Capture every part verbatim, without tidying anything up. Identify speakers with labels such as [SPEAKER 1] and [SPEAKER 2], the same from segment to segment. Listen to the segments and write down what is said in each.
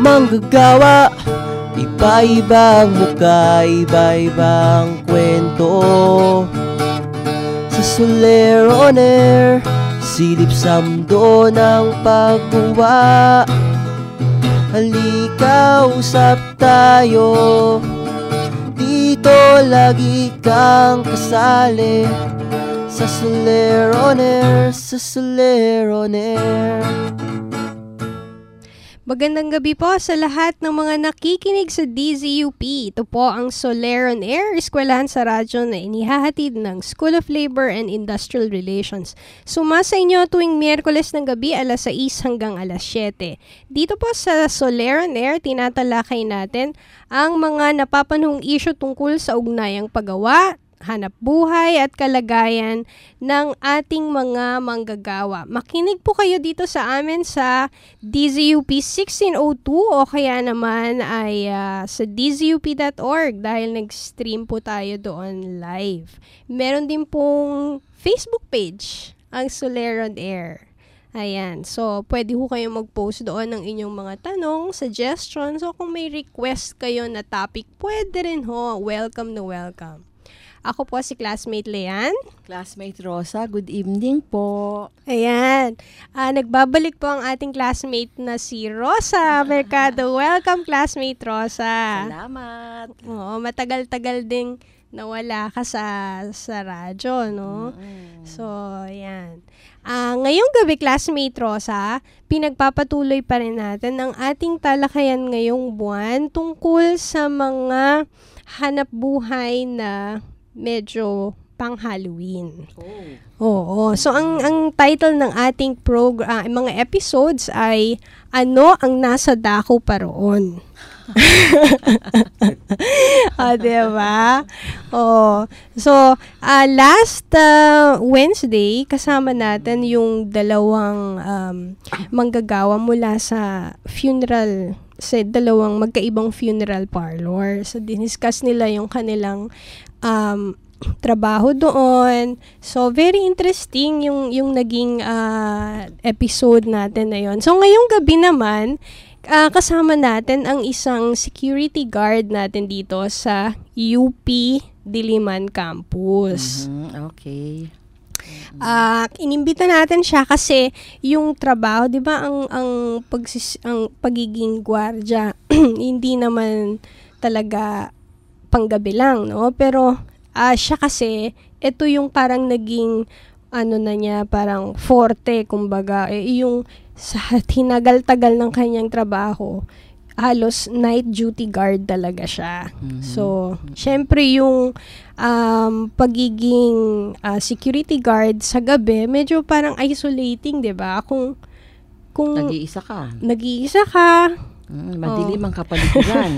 [SPEAKER 1] manggagawa, iba-ibang mukha, iba-ibang kwento. Sa Soler on Air, silip sa mundo ng pagguwa. Halika, usap tayo, dito lagi kang kasali. Sa Soler on Air, sa Soler on Air.
[SPEAKER 2] Magandang gabi po sa lahat ng mga nakikinig sa D Z U P. Ito po ang Soler on Air, eskwelahan sa radyo na inihahatid ng School of Labor and Industrial Relations. Suma sa inyo tuwing Miyerkules ng gabi alas sais hanggang alas siyete. Dito po sa Soler on Air, tinatalakay natin ang mga napapanahong issue tungkol sa ugnayang paggawa, hanap buhay at kalagayan ng ating mga manggagawa. Makinig po kayo dito sa amin sa D Z U P sixteen oh two o kaya naman ay uh, sa d z u p dot org dahil nag-stream po tayo doon live. Meron din pong Facebook page, ang Soler on Air. Ayan. So, pwede ho kayo mag-post doon ng inyong mga tanong, suggestions, o kung may request kayo na topic, pwede rin ho. Welcome na welcome. Ako po si classmate Leanne.
[SPEAKER 3] Classmate Rosa, good evening po.
[SPEAKER 2] Ayan. Uh, nagbabalik po ang ating classmate na si Rosa Mercado. Welcome, classmate Rosa.
[SPEAKER 3] Salamat.
[SPEAKER 2] Oo, matagal-tagal ding nawala ka sa, sa radyo, no? Mm-hmm. So, ayan. Uh, ngayong gabi, classmate Rosa, pinagpapatuloy pa rin natin ang ating talakayan ngayong buwan tungkol sa mga hanap buhay na medyo pang Halloween. Oh. Oo. So ang ang title ng ating program, uh, mga episodes ay Ano ang nasa dako pa roon? Ah, diba? Oh. So, uh, last uh, Wednesday, kasama natin yung dalawang um, manggagawa mula sa funeral, sa dalawang magkaibang funeral parlor. So, diniscuss nila yung kanilang um, trabaho doon. So, very interesting yung, yung naging uh, episode natin na yun. So, ngayong gabi naman, uh, kasama natin ang isang security guard natin dito sa U P Diliman Campus.
[SPEAKER 3] Mm-hmm, okay.
[SPEAKER 2] Uh, inimbita natin siya kasi yung trabaho, 'di ba, ang ang pagsis, ang pagiging gwardiya hindi naman talaga panggabi lang, no? Pero uh, siya kasi ito yung parang naging ano na niya, parang forte kumbaga, eh, yung sa tinagal-tagal ng kanyang trabaho, halos night duty guard talaga siya. Mm-hmm. So, syempre yung um, pagiging uh, security guard sa gabi, medyo parang isolating, 'di ba? Kung kung
[SPEAKER 3] nag-iisa ka.
[SPEAKER 2] Nag-iisa ka.
[SPEAKER 3] Mm, madilim oh. ang kapaligiran.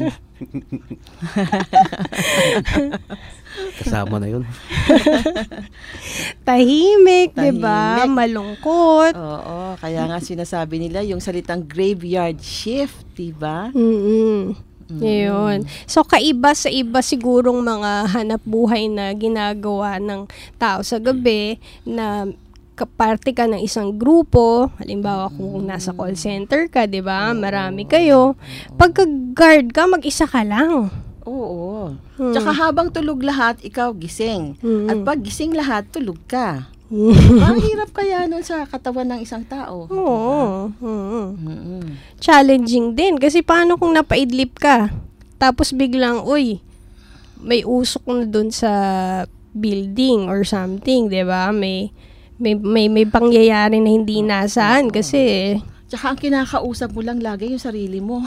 [SPEAKER 1] Kasama na yun.
[SPEAKER 2] Tahimik, Tahimik. 'di ba? Malungkot.
[SPEAKER 3] Oo, kaya nga sinasabi nila yung salitang graveyard shift, 'di ba?
[SPEAKER 2] Mm. Yun. So, kaiba sa iba sigurong mga hanap buhay na ginagawa ng tao sa gabi na kaparte ka ng isang grupo, halimbawa kung nasa call center ka, 'di ba? Marami kayo. Pagka guard ka, mag-isa ka lang.
[SPEAKER 3] Oo. Hmm. Tsaka habang tulog lahat, ikaw gising. Hmm. At pag gising lahat, tulog ka. Ang hirap kaya nun sa katawan ng isang tao.
[SPEAKER 2] Oo. Hmm. Hmm. Challenging din. Kasi paano kung napaidlip ka? Tapos biglang, uy, may usok na dun sa building or something, 'di ba? May may may may pangyayari na hindi nasaan kasi
[SPEAKER 3] tsaka ang kinakausap mo lang lagi yung sarili mo.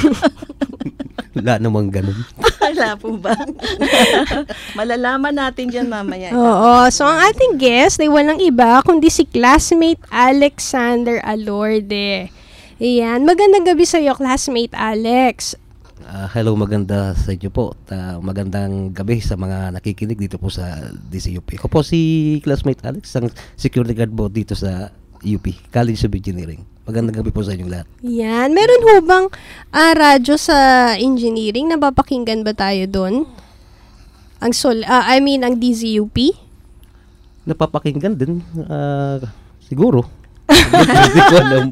[SPEAKER 1] Wala namang ganun.
[SPEAKER 3] Wala po ba? Malalaman natin dyan mamaya.
[SPEAKER 2] Oo. So, ang ating guest ay walang iba kundi si classmate Alexander Alorde. Ayan. Magandang gabi sa iyo, classmate Alex.
[SPEAKER 1] Uh, hello, maganda sa inyo po. Uh, magandang gabi sa mga nakikinig dito po sa D C U P. Ako po si classmate Alex, ang security guard po dito sa U P, College of Engineering. Magandang gabi po sa inyong lahat.
[SPEAKER 2] Yan. Meron ho bang uh, radyo sa engineering? Napapakinggan ba tayo doon? Ang sol, uh, I mean, ang D Z U P?
[SPEAKER 1] Napapakinggan din. Uh, siguro. Hindi ko alam po.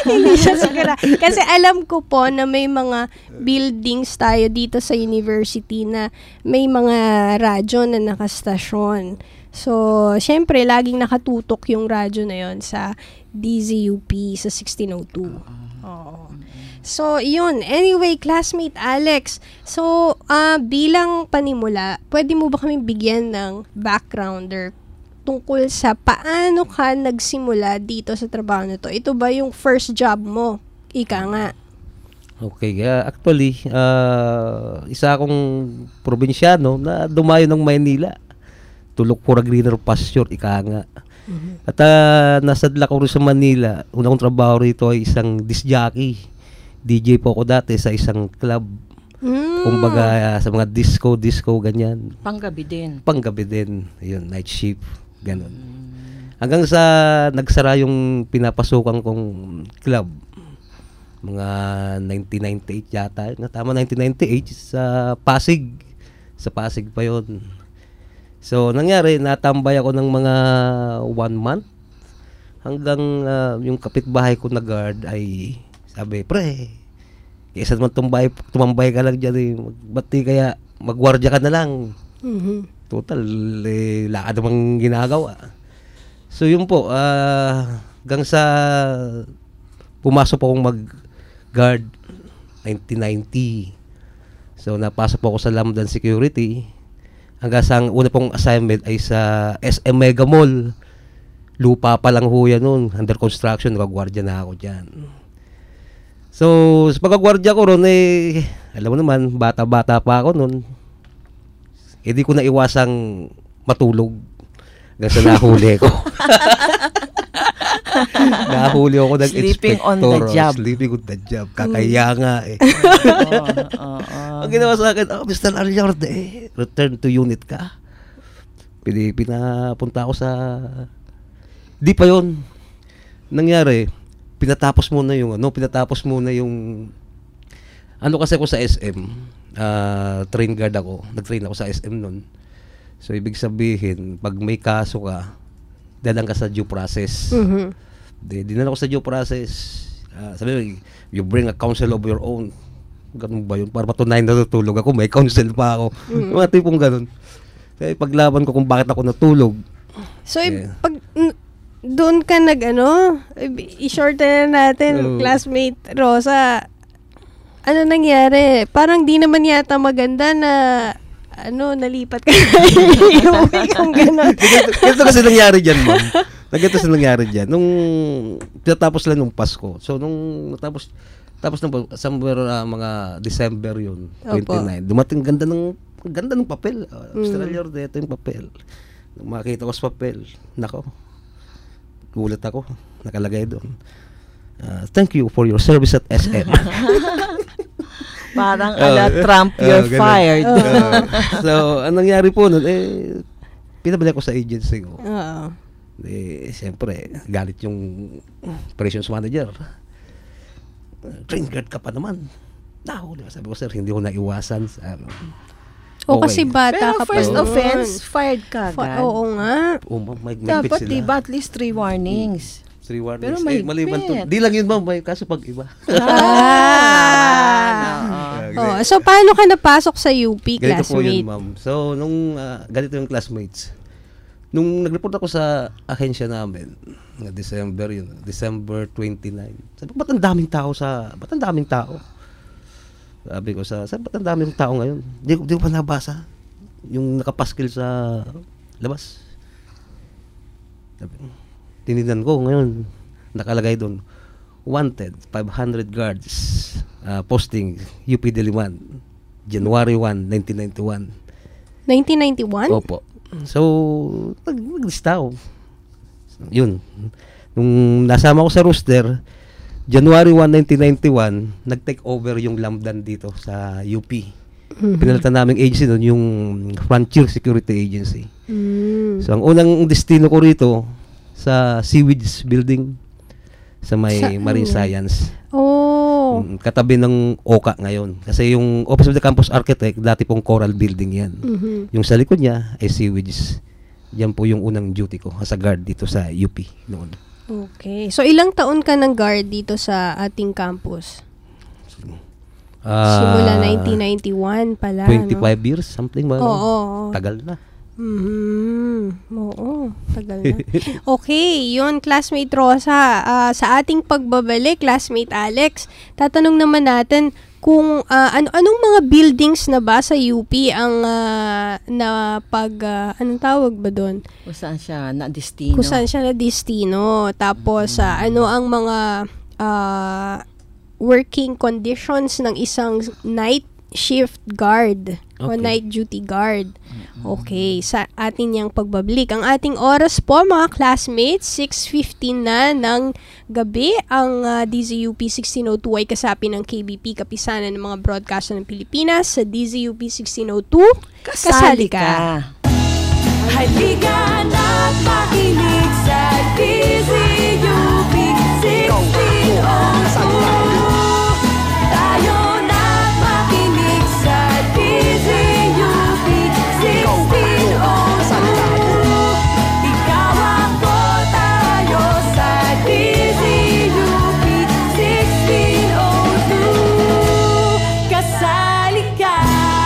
[SPEAKER 2] Hindi siya sigura. Kasi alam ko po na may mga buildings tayo dito sa university na may mga radyo na nakastasyon. So, syempre, laging nakatutok yung radyo na yon sa D Z U P sa sixteen oh two. Oo. So, yun. Anyway, classmate Alex, so, uh, bilang panimula, pwede mo ba kami bigyan ng backgrounder tungkol sa paano ka nagsimula dito sa trabaho na to? Ito ba yung first job mo? Ika nga.
[SPEAKER 1] Okay, uh, actually, uh, isa akong probinsyano na dumayo ng Maynila. Tulok for a greener pasture, ika nga. Mm-hmm. At uh, nasadla ko rin sa Manila. Una kong trabaho rito ay isang disc jockey. D J po ako dati sa isang club. Mm. Kumbaga uh, sa mga disco, disco, ganyan.
[SPEAKER 3] Panggabi din.
[SPEAKER 1] Panggabi din. Yun, night shift. Ganon. Mm. Hanggang sa nagsara yung pinapasukan kong club. Mga nineteen ninety-eight yata. Tama, nineteen ninety-eight sa Pasig. Sa Pasig pa yun. So, nangyari, natambay ako ng mga one month. Hanggang uh, yung kapitbahay ko na guard ay sabi, pre, kaysa naman tumbay, tumambay ka lang dyan eh. Ba't di kaya magwardya ka na lang? Mm-hmm. Total, eh, lakad namang ginagawa. So, yun po, uh, hanggang sa pumasok po akong mag-guard nineteen ninety. So, napasok po ako sa Lamdan Security. Hanggang sa ang una pong assignment ay sa S M Mega Mall. Lupa pa lang ho yan noon. Under construction, nakagwardya na ako dyan. So, sa pagkagwardya ko ron, eh, alam mo naman, bata-bata pa ako noon. Eh, di ko na iwasang matulog. Hanggang sa nahuli ko. Nahuli ako ng
[SPEAKER 3] Sleeping
[SPEAKER 1] inspector.
[SPEAKER 3] on the job.
[SPEAKER 1] Sleeping on the job. Kakaya nga eh.
[SPEAKER 3] oh, oh, oh.
[SPEAKER 1] Ang ginawa sa akin, oh, Mister Ariorde, eh, return to unit ka. Pini, pinapunta ako sa... Di pa yun. Nangyari, pinatapos muna yung, ano, pinatapos muna yung... Ano kasi ako sa S M, uh, train guard ako. Nag-train ako sa S M nun. So, ibig sabihin, pag may kaso ka, dalang ka sa due process. Mm-hmm. Di, dinan ako sa due process. Uh, sabi mo, you bring a counsel of your own. Ganun ba yun? Para patunayan na natulog ako, may counsel pa ako. Mm-hmm. Mga tipong ganun. Kaya paglaban ko kung bakit ako natulog.
[SPEAKER 2] So, yeah. pag n- doon ka nag, ano, i-shorten na natin, uh, classmate Rosa, ano nangyari? Parang di naman yata maganda na ano, nalipat ka na iuwi kung gano'n.
[SPEAKER 1] Ganito kasi nangyari dyan, ma'am. Ganito kasi nangyari dyan. Nung tinatapos lang nung Pasko. So, nung natapos, tapos nung somewhere uh, mga December yun, twenty-nine. Dumating ganda ng, ganda ng papel. Uh, Mister Mm. Ariorde, ito yung papel. Nung makita ko sa papel, nako, gulat ako. Nakalagay doon. Uh, thank you for your service at S M.
[SPEAKER 3] Parang ala uh, Trump, you're uh, fired.
[SPEAKER 1] Uh, so, anong nangyari po nun, eh, pinabalik ko sa agency ko.
[SPEAKER 2] Oo.
[SPEAKER 1] Eh, siyempre, galit yung operations manager. Uh, train guard ka pa naman. Nahuli. Sabi ko, sir, hindi ko naiwasan. Sabi,
[SPEAKER 2] o okay. Kasi bata
[SPEAKER 3] pero
[SPEAKER 2] ka pa.
[SPEAKER 3] First oh. offense, fired ka agad.
[SPEAKER 2] Fa- oo nga.
[SPEAKER 1] Oh, may, may
[SPEAKER 3] dapat diba at least three warnings.
[SPEAKER 1] Three warnings.
[SPEAKER 3] Pero may
[SPEAKER 1] eh, maliban to. Di lang yun, ma'am. May kaso pag iba.
[SPEAKER 2] Ah. Oh, so, paano ka napasok sa U P,
[SPEAKER 1] ganito
[SPEAKER 2] classmate?
[SPEAKER 1] Ganito po yun, ma'am. So, nung, uh, ganito yung classmates. Nung nag-report ako sa ahensya namin, na December yun, December twenty-nine. Sabi ko, ba't ang daming tao sa, ba't ang daming tao? Sabi ko sa, sabi, ba't ang daming tao ngayon? Di, di ko pa nabasa. Yung nakapaskil sa labas. Sabi ko, tininan ko ngayon, nakalagay doon, wanted, five hundred guards, uh, posting, U P Diliman, January first, nineteen ninety-one.
[SPEAKER 2] nineteen ninety-one?
[SPEAKER 1] Opo. So, nag-lista ako. Yun. Nung nasama ko sa roster, January first, nineteen ninety-one, nag-take over yung Lamdan dito sa U P. Mm-hmm. Pinalitan naming agency doon, yung Frontier Security Agency. Mm. So, ang unang destino ko rito, sa Seaweeds Building sa may sa, Marine ano? Science.
[SPEAKER 2] Oh.
[SPEAKER 1] Katabi ng O C A ngayon. Kasi yung Office of the Campus Architect, dati pong Coral Building yan. Mm-hmm. Yung sa likod niya ay Seaweeds. Yan po yung unang duty ko as a guard dito sa U P noon.
[SPEAKER 2] Okay. So, ilang taon ka ng guard dito sa ating campus?
[SPEAKER 1] Ah,
[SPEAKER 2] Simula nineteen ninety-one pala,
[SPEAKER 1] twenty-five
[SPEAKER 2] no?
[SPEAKER 1] years, something ba?
[SPEAKER 2] Oo. oo, oo.
[SPEAKER 1] Tagal na.
[SPEAKER 2] Mm-hmm. Oo, tagal na. Okay, yun, classmate Rosa. Uh, sa ating pagbabalik, classmate Alex, tatanong naman natin kung uh, ano anong mga buildings na ba sa U P ang uh, na pag uh, anong tawag ba doon?
[SPEAKER 3] Kung saan siya na destino.
[SPEAKER 2] Kung saan siya na destino. Tapos uh, ano ang mga uh, working conditions ng isang night shift guard o
[SPEAKER 1] Okay.
[SPEAKER 2] night duty guard. Okay, sa atin yung pagbabalik. Ang ating oras po, mga classmates, six fifteen na ng gabi. Ang uh, D Z U P sixteen oh two ay kasapi ng K B P, Kapisanan ng mga broadcaster ng Pilipinas. Sa D Z U P sixteen oh two, kasali ka.
[SPEAKER 4] Halika na't makinig sa D Z U P sixteen oh two. Tayo na't makinig sa D Z U P sixteen oh two. Ikaw ako, tayo sa D Z U P sixteen oh two. Kasali ka.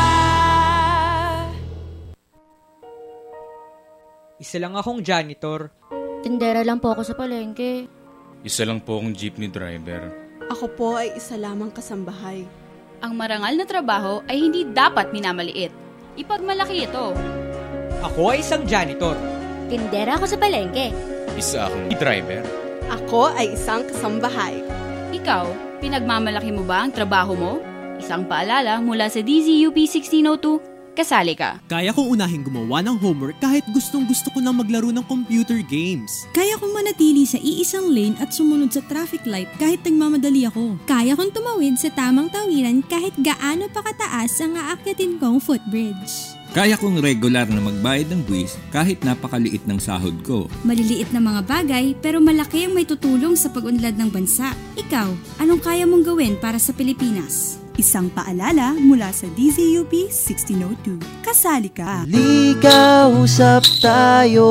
[SPEAKER 5] Isa lang akong janitor.
[SPEAKER 6] Tindera lang po ako sa palengke.
[SPEAKER 7] Isa lang po akong jeepney driver.
[SPEAKER 8] Ako po ay isa lamang kasambahay.
[SPEAKER 9] Ang marangal na trabaho ay hindi dapat minamaliit. Ipagmalaki ito.
[SPEAKER 5] Ako ay isang janitor.
[SPEAKER 6] Tindera ako sa palengke.
[SPEAKER 7] Isa akong driver.
[SPEAKER 8] Ako ay isang kasambahay.
[SPEAKER 9] Ikaw, pinagmamalaki mo ba ang trabaho mo? Isang paalala mula sa D Z U P sixteen oh two, kasali ka.
[SPEAKER 10] Kaya kong unahing gumawa ng homework kahit gustong gusto ko nang maglaro ng computer games.
[SPEAKER 11] Kaya kong manatili sa iisang lane at sumunod sa traffic light kahit nagmamadali ako. Kaya kong tumawid sa tamang tawiran kahit gaano pa kataas ang aakyatin kong footbridge.
[SPEAKER 12] Kaya kong regular na magbayad ng buwis kahit napakaliit ng sahod ko.
[SPEAKER 11] Maliliit na mga bagay pero malaki ang may tutulong sa pag-unlad ng bansa. Ikaw, anong kaya mong gawin para sa Pilipinas?
[SPEAKER 13] Isang paalala mula sa D Z U P sixteen oh two. Kasali ka.
[SPEAKER 14] Liga, usap tayo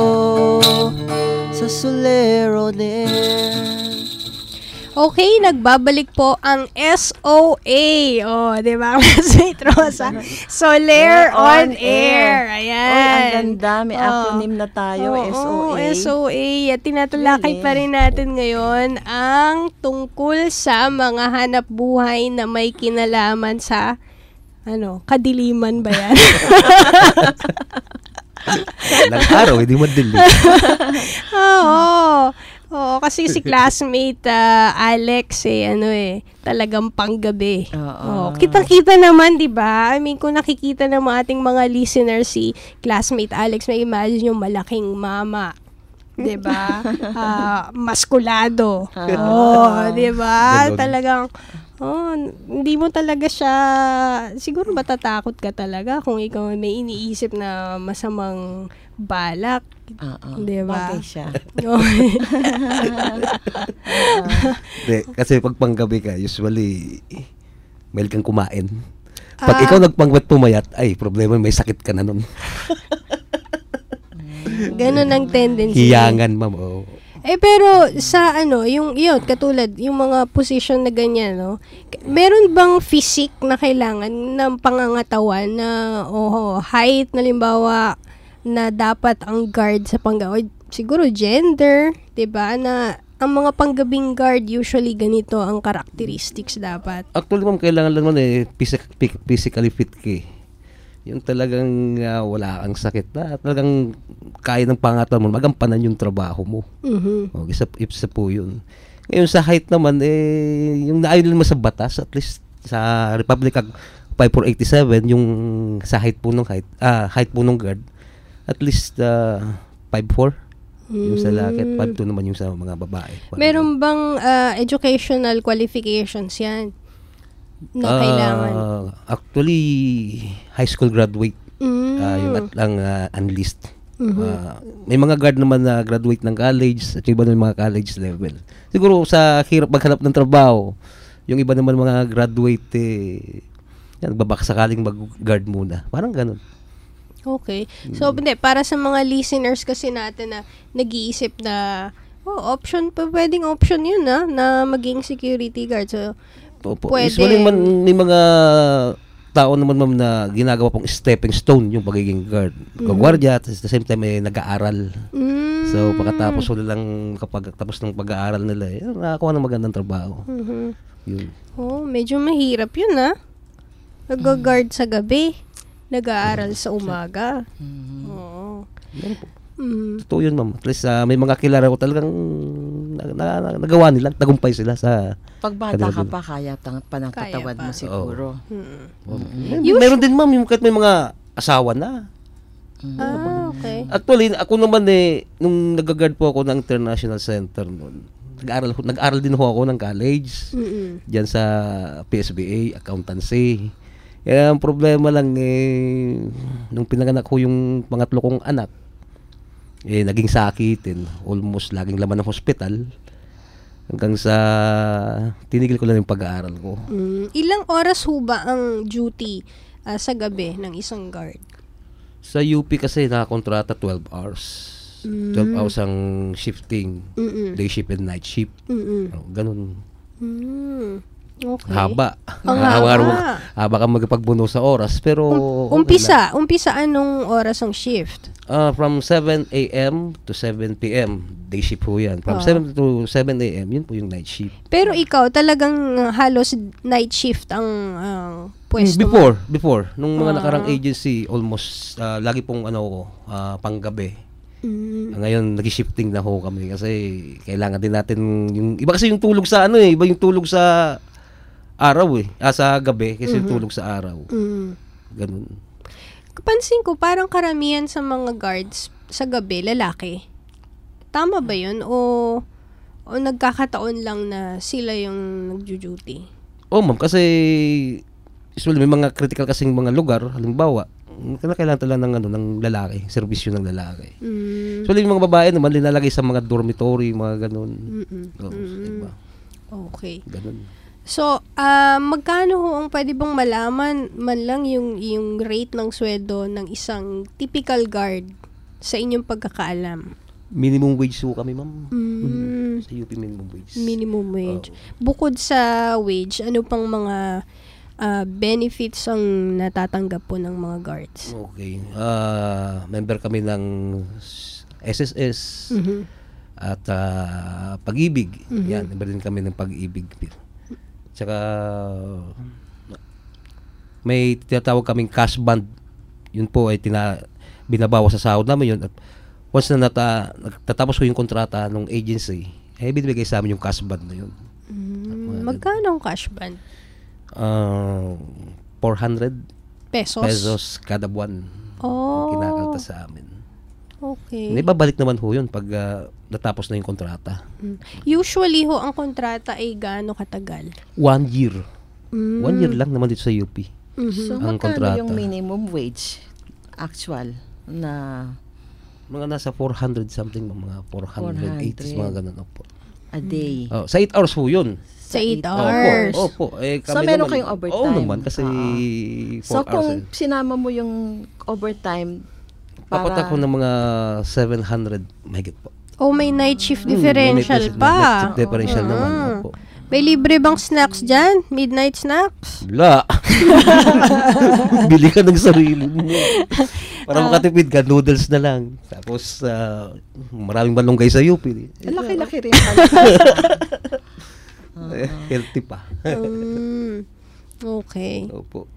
[SPEAKER 14] sa Solerones.
[SPEAKER 2] Okay, nagbabalik po ang S O A. Oh, di ba? Classmate Rosa. Soler on Air. Ayan.
[SPEAKER 3] Oy, ang ganda. May oh. acronym na tayo,
[SPEAKER 2] oh,
[SPEAKER 3] S O A.
[SPEAKER 2] Oh, S O A. At tinatalakay pa rin natin ngayon ang tungkol sa mga hanap buhay na may kinalaman sa ano, kadiliman ba yan?
[SPEAKER 1] Ilang araw, hindi madilim.
[SPEAKER 2] Oo. Oo, kasi si classmate uh, Alex eh, ano eh, talagang panggabi. Oo. Kitang-kita naman, di ba? I mean, kung nakikita ng mga ating mga listeners si classmate Alex, may imagine yung malaking mama. Di ba? uh, maskulado. Oo, di ba? Talagang, oh, hindi mo talaga siya, siguro matatakot ka talaga kung ikaw may iniisip na masamang balak.
[SPEAKER 3] Uh-uh.
[SPEAKER 2] Di ba?
[SPEAKER 3] Bagay siya.
[SPEAKER 1] De, kasi pag panggabi ka, usually, mail kang kumain. Pag
[SPEAKER 2] Ah.
[SPEAKER 1] ikaw nagpangwat pumayat, ay, problema, may sakit ka na nun.
[SPEAKER 2] Ganun ang tendency.
[SPEAKER 1] Hiyangan, ma'am. Oh.
[SPEAKER 2] Eh pero sa ano, yung yun, katulad yung mga position na ganyan, no. Meron bang physique na kailangan ng pangangatawan na oh, height na limbawa na dapat ang guard sa panggabi? Siguro gender, 'di ba? Na ang mga panggabing guard usually ganito ang characteristics dapat.
[SPEAKER 1] Actually, ma'am, kailangan lang naman eh, phys- physically fit ka eh. Yung talagang uh, wala kang sakit na, talagang kaya ng pangatawan mo, magampanan yung trabaho mo.
[SPEAKER 2] Mm-hmm.
[SPEAKER 1] O, isa, isa po yun. Ngayon sa height naman, eh, yung naayon mo sa batas, at least sa Republic Act five four eight seven, yung sa height po ng height, ah, height po ng guard, at least uh, five four. Yung sa laki, five two naman yung sa mga babae.
[SPEAKER 2] Meron bang uh, educational qualifications yan? Na kailangan?
[SPEAKER 1] Uh, actually, high school graduate.
[SPEAKER 2] Mm.
[SPEAKER 1] Uh, yung at lang uh, unlist.
[SPEAKER 2] Mm-hmm.
[SPEAKER 1] Uh, may mga guard naman na graduate ng college at yung iba ng mga college level. Siguro sa hirap maghanap ng trabaho, yung iba naman mga graduate, eh, yan, babakasakaling mag-guard muna. Parang ganun.
[SPEAKER 2] Okay. So, hindi, para sa mga listeners kasi natin na nag-iisip na Oh, option pa, pwedeng option yun ah, na maging security guard. So,
[SPEAKER 1] Opo.
[SPEAKER 2] pwede.
[SPEAKER 1] Usually man, may mga tao naman ma'am na ginagawa pong stepping stone yung pagiging guard.
[SPEAKER 2] Mhm.
[SPEAKER 1] Gagwardya, at the same time eh, nag-aaral.
[SPEAKER 2] Mm.
[SPEAKER 1] So, pagkatapos wala lang kapag tapos ng pag-aaral nila, eh, nakakuha ng magandang trabaho.
[SPEAKER 2] Mhm.
[SPEAKER 1] Yun.
[SPEAKER 2] Oh, medyo mahirap yun ah. Nag-guard sa gabi, nag-aaral sa umaga. Oo.
[SPEAKER 1] Yan po.
[SPEAKER 2] Mm.
[SPEAKER 1] Totoo yun, ma'am. At least, ah, may mga kilala ko talagang na, na, na- nagawa nila, tagumpay sila sa...
[SPEAKER 3] Pag bata
[SPEAKER 1] kanila
[SPEAKER 3] ka
[SPEAKER 1] din.
[SPEAKER 3] pa, kaya tang, pa ng
[SPEAKER 2] Kaya
[SPEAKER 3] katawan
[SPEAKER 2] pa.
[SPEAKER 3] mo siguro.
[SPEAKER 1] Oo.
[SPEAKER 3] Mm.
[SPEAKER 1] May- Meron din, ma'am, yung kahit may mga asawa na.
[SPEAKER 2] Ah, okay.
[SPEAKER 1] Actually, ako naman eh, nung nag-guard po ako ng International Center noon, nag-aral, nag-aral din ho ako ng college.
[SPEAKER 2] Mm-mm.
[SPEAKER 1] Diyan sa P S B A, accountancy. Kaya ang problema lang eh, nung pinanganak ko yung pangatlo kong anak, eh, naging sakitin. Almost laging laman ng hospital. Hanggang sa tinigil ko lang yung pag-aaral ko.
[SPEAKER 2] Mm. Ilang oras ho ba ang duty ah, sa gabi ng isang guard?
[SPEAKER 1] Sa U P kasi nakakontrata twelve hours.
[SPEAKER 2] Mm.
[SPEAKER 1] twelve hours ang shifting.
[SPEAKER 2] Mm-mm.
[SPEAKER 1] Day shift and night shift.
[SPEAKER 2] Mm-mm.
[SPEAKER 1] Oh, ganun.
[SPEAKER 2] Mm. Okay.
[SPEAKER 1] Haba.
[SPEAKER 2] Ang
[SPEAKER 1] haba.
[SPEAKER 2] haba.
[SPEAKER 1] Haba ka magpagbuno sa oras. Pero okay
[SPEAKER 2] Umpisa,
[SPEAKER 1] lang.
[SPEAKER 2] umpisa anong oras ang shift?
[SPEAKER 1] Ah, from seven a.m. to seven p.m. Day shift po yan. From
[SPEAKER 2] Ah.
[SPEAKER 1] seven to seven a.m. yun po yung night shift.
[SPEAKER 2] Pero ikaw talagang uh, halos night shift ang ang pwesto mo.
[SPEAKER 1] Before, before. Nung mga
[SPEAKER 2] Ah.
[SPEAKER 1] nakarang agency, almost ah, lagi pong ano ko, ah, panggabi.
[SPEAKER 2] Mm.
[SPEAKER 1] Ngayon, nag-shifting na ho kami kasi kailangan din natin yung iba kasi yung tulog sa ano eh, iba yung tulog sa araw eh, ah, sa gabi kasi yung
[SPEAKER 2] Mhm.
[SPEAKER 1] tulog sa araw.
[SPEAKER 2] Mm.
[SPEAKER 1] Ganun.
[SPEAKER 2] Kapansin ko parang karamihan sa mga guards sa gabi lalaki. Tama ba 'yun o o nagkakataon lang na sila yung nagjo-duty?
[SPEAKER 1] Oh, ma'am, kasi usually may mga critical kasing mga lugar, halimbawa, kailangan talaga ng ano ng lalaki, serbisyo ng lalaki.
[SPEAKER 2] Mm.
[SPEAKER 1] So, yung mga babae naman linalagay sa mga dormitory, mga ganun.
[SPEAKER 2] Mm-mm.
[SPEAKER 1] Oh,
[SPEAKER 2] Mm.
[SPEAKER 1] diba?
[SPEAKER 2] Okay.
[SPEAKER 1] Ganun.
[SPEAKER 2] So, ah magkano ho ang pwede bang malaman man lang yung yung rate ng sweldo ng isang typical guard sa inyong pagkakaalam?
[SPEAKER 1] Minimum wage po kami, ma'am.
[SPEAKER 2] Mm.
[SPEAKER 1] Sa U P minimum wage.
[SPEAKER 2] Minimum wage. Bukod sa wage, ano pang mga ah, benefits ang natatanggap po ng mga guards?
[SPEAKER 1] Okay. Ah, member kami ng S S S
[SPEAKER 2] Mhm.
[SPEAKER 1] at ah, Pag-ibig.
[SPEAKER 2] Mhm.
[SPEAKER 1] Yan, member din kami ng Pag-ibig. Tsaka may tinatawag kaming cash band. Yun po ay tina, binabawas sa sahod namin yun. At once na nata, natatapos ko yung kontrata ng agency, eh binibigay sa amin yung cash band na yun.
[SPEAKER 2] Mm, magkano ang cash band?
[SPEAKER 1] Uh, four hundred
[SPEAKER 2] Pesos?
[SPEAKER 1] pesos kada buwan.
[SPEAKER 2] Oh.
[SPEAKER 1] Kinakalta sa amin.
[SPEAKER 2] Okay.
[SPEAKER 1] Naibabalik naman ho yun pag ah, natapos na yung kontrata.
[SPEAKER 2] Mm. Usually ho, ang kontrata ay gaano katagal?
[SPEAKER 1] One year.
[SPEAKER 2] Mm.
[SPEAKER 1] One year lang naman dito sa U P.
[SPEAKER 2] Mhm.
[SPEAKER 3] So,
[SPEAKER 1] Ang
[SPEAKER 3] magkano
[SPEAKER 1] kontrata.
[SPEAKER 3] yung minimum wage actual na
[SPEAKER 1] Mga nasa four hundred something, mga four eighty, mga ganun po.
[SPEAKER 3] a day?
[SPEAKER 1] Oh, sa eight hours ho yun.
[SPEAKER 2] Sa eight
[SPEAKER 1] Opo,
[SPEAKER 2] hours?
[SPEAKER 1] Opo. Eh,
[SPEAKER 3] So,
[SPEAKER 1] kami
[SPEAKER 3] meron
[SPEAKER 1] naman-
[SPEAKER 3] kayong overtime?
[SPEAKER 1] Oo naman, kasi
[SPEAKER 3] Oo.
[SPEAKER 1] four
[SPEAKER 3] So,
[SPEAKER 1] hours.
[SPEAKER 3] kung
[SPEAKER 1] eh.
[SPEAKER 3] sinama mo yung overtime, para...
[SPEAKER 1] Papat ako ng mga seven hundred, mahigit po.
[SPEAKER 2] Oh, may night shift
[SPEAKER 1] Hmm,
[SPEAKER 2] differential
[SPEAKER 1] may night-
[SPEAKER 2] pa.
[SPEAKER 1] night shift differential
[SPEAKER 2] Ah.
[SPEAKER 1] naman, opo.
[SPEAKER 2] May libre bang snacks dyan? Midnight snacks?
[SPEAKER 1] Wala. Bili ka ng sarili mo. Para
[SPEAKER 2] Ah.
[SPEAKER 1] makatipid ka, noodles na lang. Tapos, ah, maraming malunggay sa U P.
[SPEAKER 3] Eh, laki-laki rin pala.
[SPEAKER 1] Eh, healthy pa.
[SPEAKER 2] Mm, okay.
[SPEAKER 1] Opo.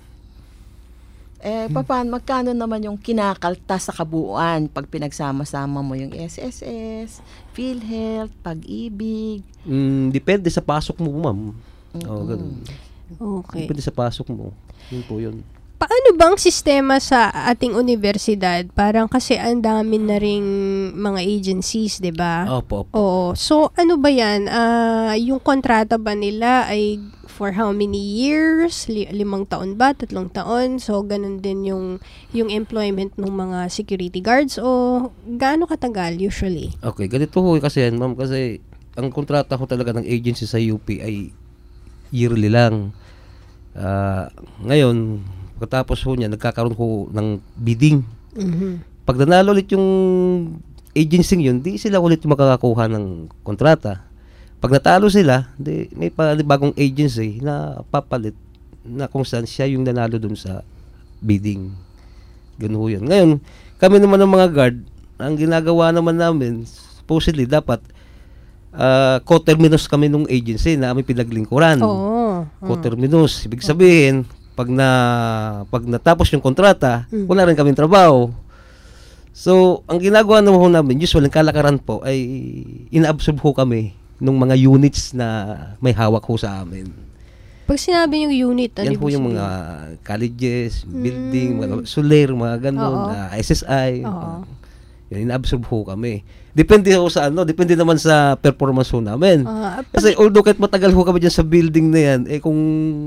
[SPEAKER 3] Eh, papan, magkano naman yung kinakalta sa kabuuan pag pinagsama-sama mo yung S S S, PhilHealth, Pag-ibig?
[SPEAKER 1] Mm, depende sa pasok mo, ma'am. Oh, ganun.
[SPEAKER 2] Okay.
[SPEAKER 1] Depende sa pasok mo. Yun po yun.
[SPEAKER 2] Paano bang sistema sa ating universidad? Parang kasi ang dami na ring mga agencies, 'di ba?
[SPEAKER 1] Opo, opo.
[SPEAKER 2] Oo. So ano ba 'yan? Ah, yung kontrata ba nila ay for how many years? Li- limang taon ba? Tatlong taon? So ganun din yung yung employment ng mga security guards o gaano katagal usually?
[SPEAKER 1] Okay, ganito ho kasi yan, ma'am, kasi ang kontrata ko talaga ng agency sa U P ay yearly lang. Ah, ngayon, pagkatapos ho niya, nagkakaroon ko ng bidding.
[SPEAKER 2] Mhm.
[SPEAKER 1] Pag nanalo ulit yung agency yun, di sila ulit makakakuha ng kontrata. Pag natalo sila, di, may bagong agency na papalit na kung saan siya yung nanalo dun sa bidding. Ganun yun. Ngayon, kami naman ng mga guard, ang ginagawa naman namin, supposedly, dapat uh, co-terminus kami nung agency na aming pinaglingkuran.
[SPEAKER 2] Oo.
[SPEAKER 1] Co-terminus. Ibig sabihin, pag na pag natapos yung kontrata, mm. wala rin kaming trabaho. So, ang ginagawa naman namin, usually, ang kalakaran po, ay ina-absorb ho kami nung mga units na may hawak ho sa amin.
[SPEAKER 2] Pag sinabi yung unit, ano
[SPEAKER 1] yan ho yung mga colleges, mm. building, mga soler, mga ganun, uh, S S I. Uh, yan, ina-absorb ho kami. Depende ho sa ano, depende naman sa performance ho namin. Uh, Kasi although kahit matagal ho kami dyan sa building na yan, eh kung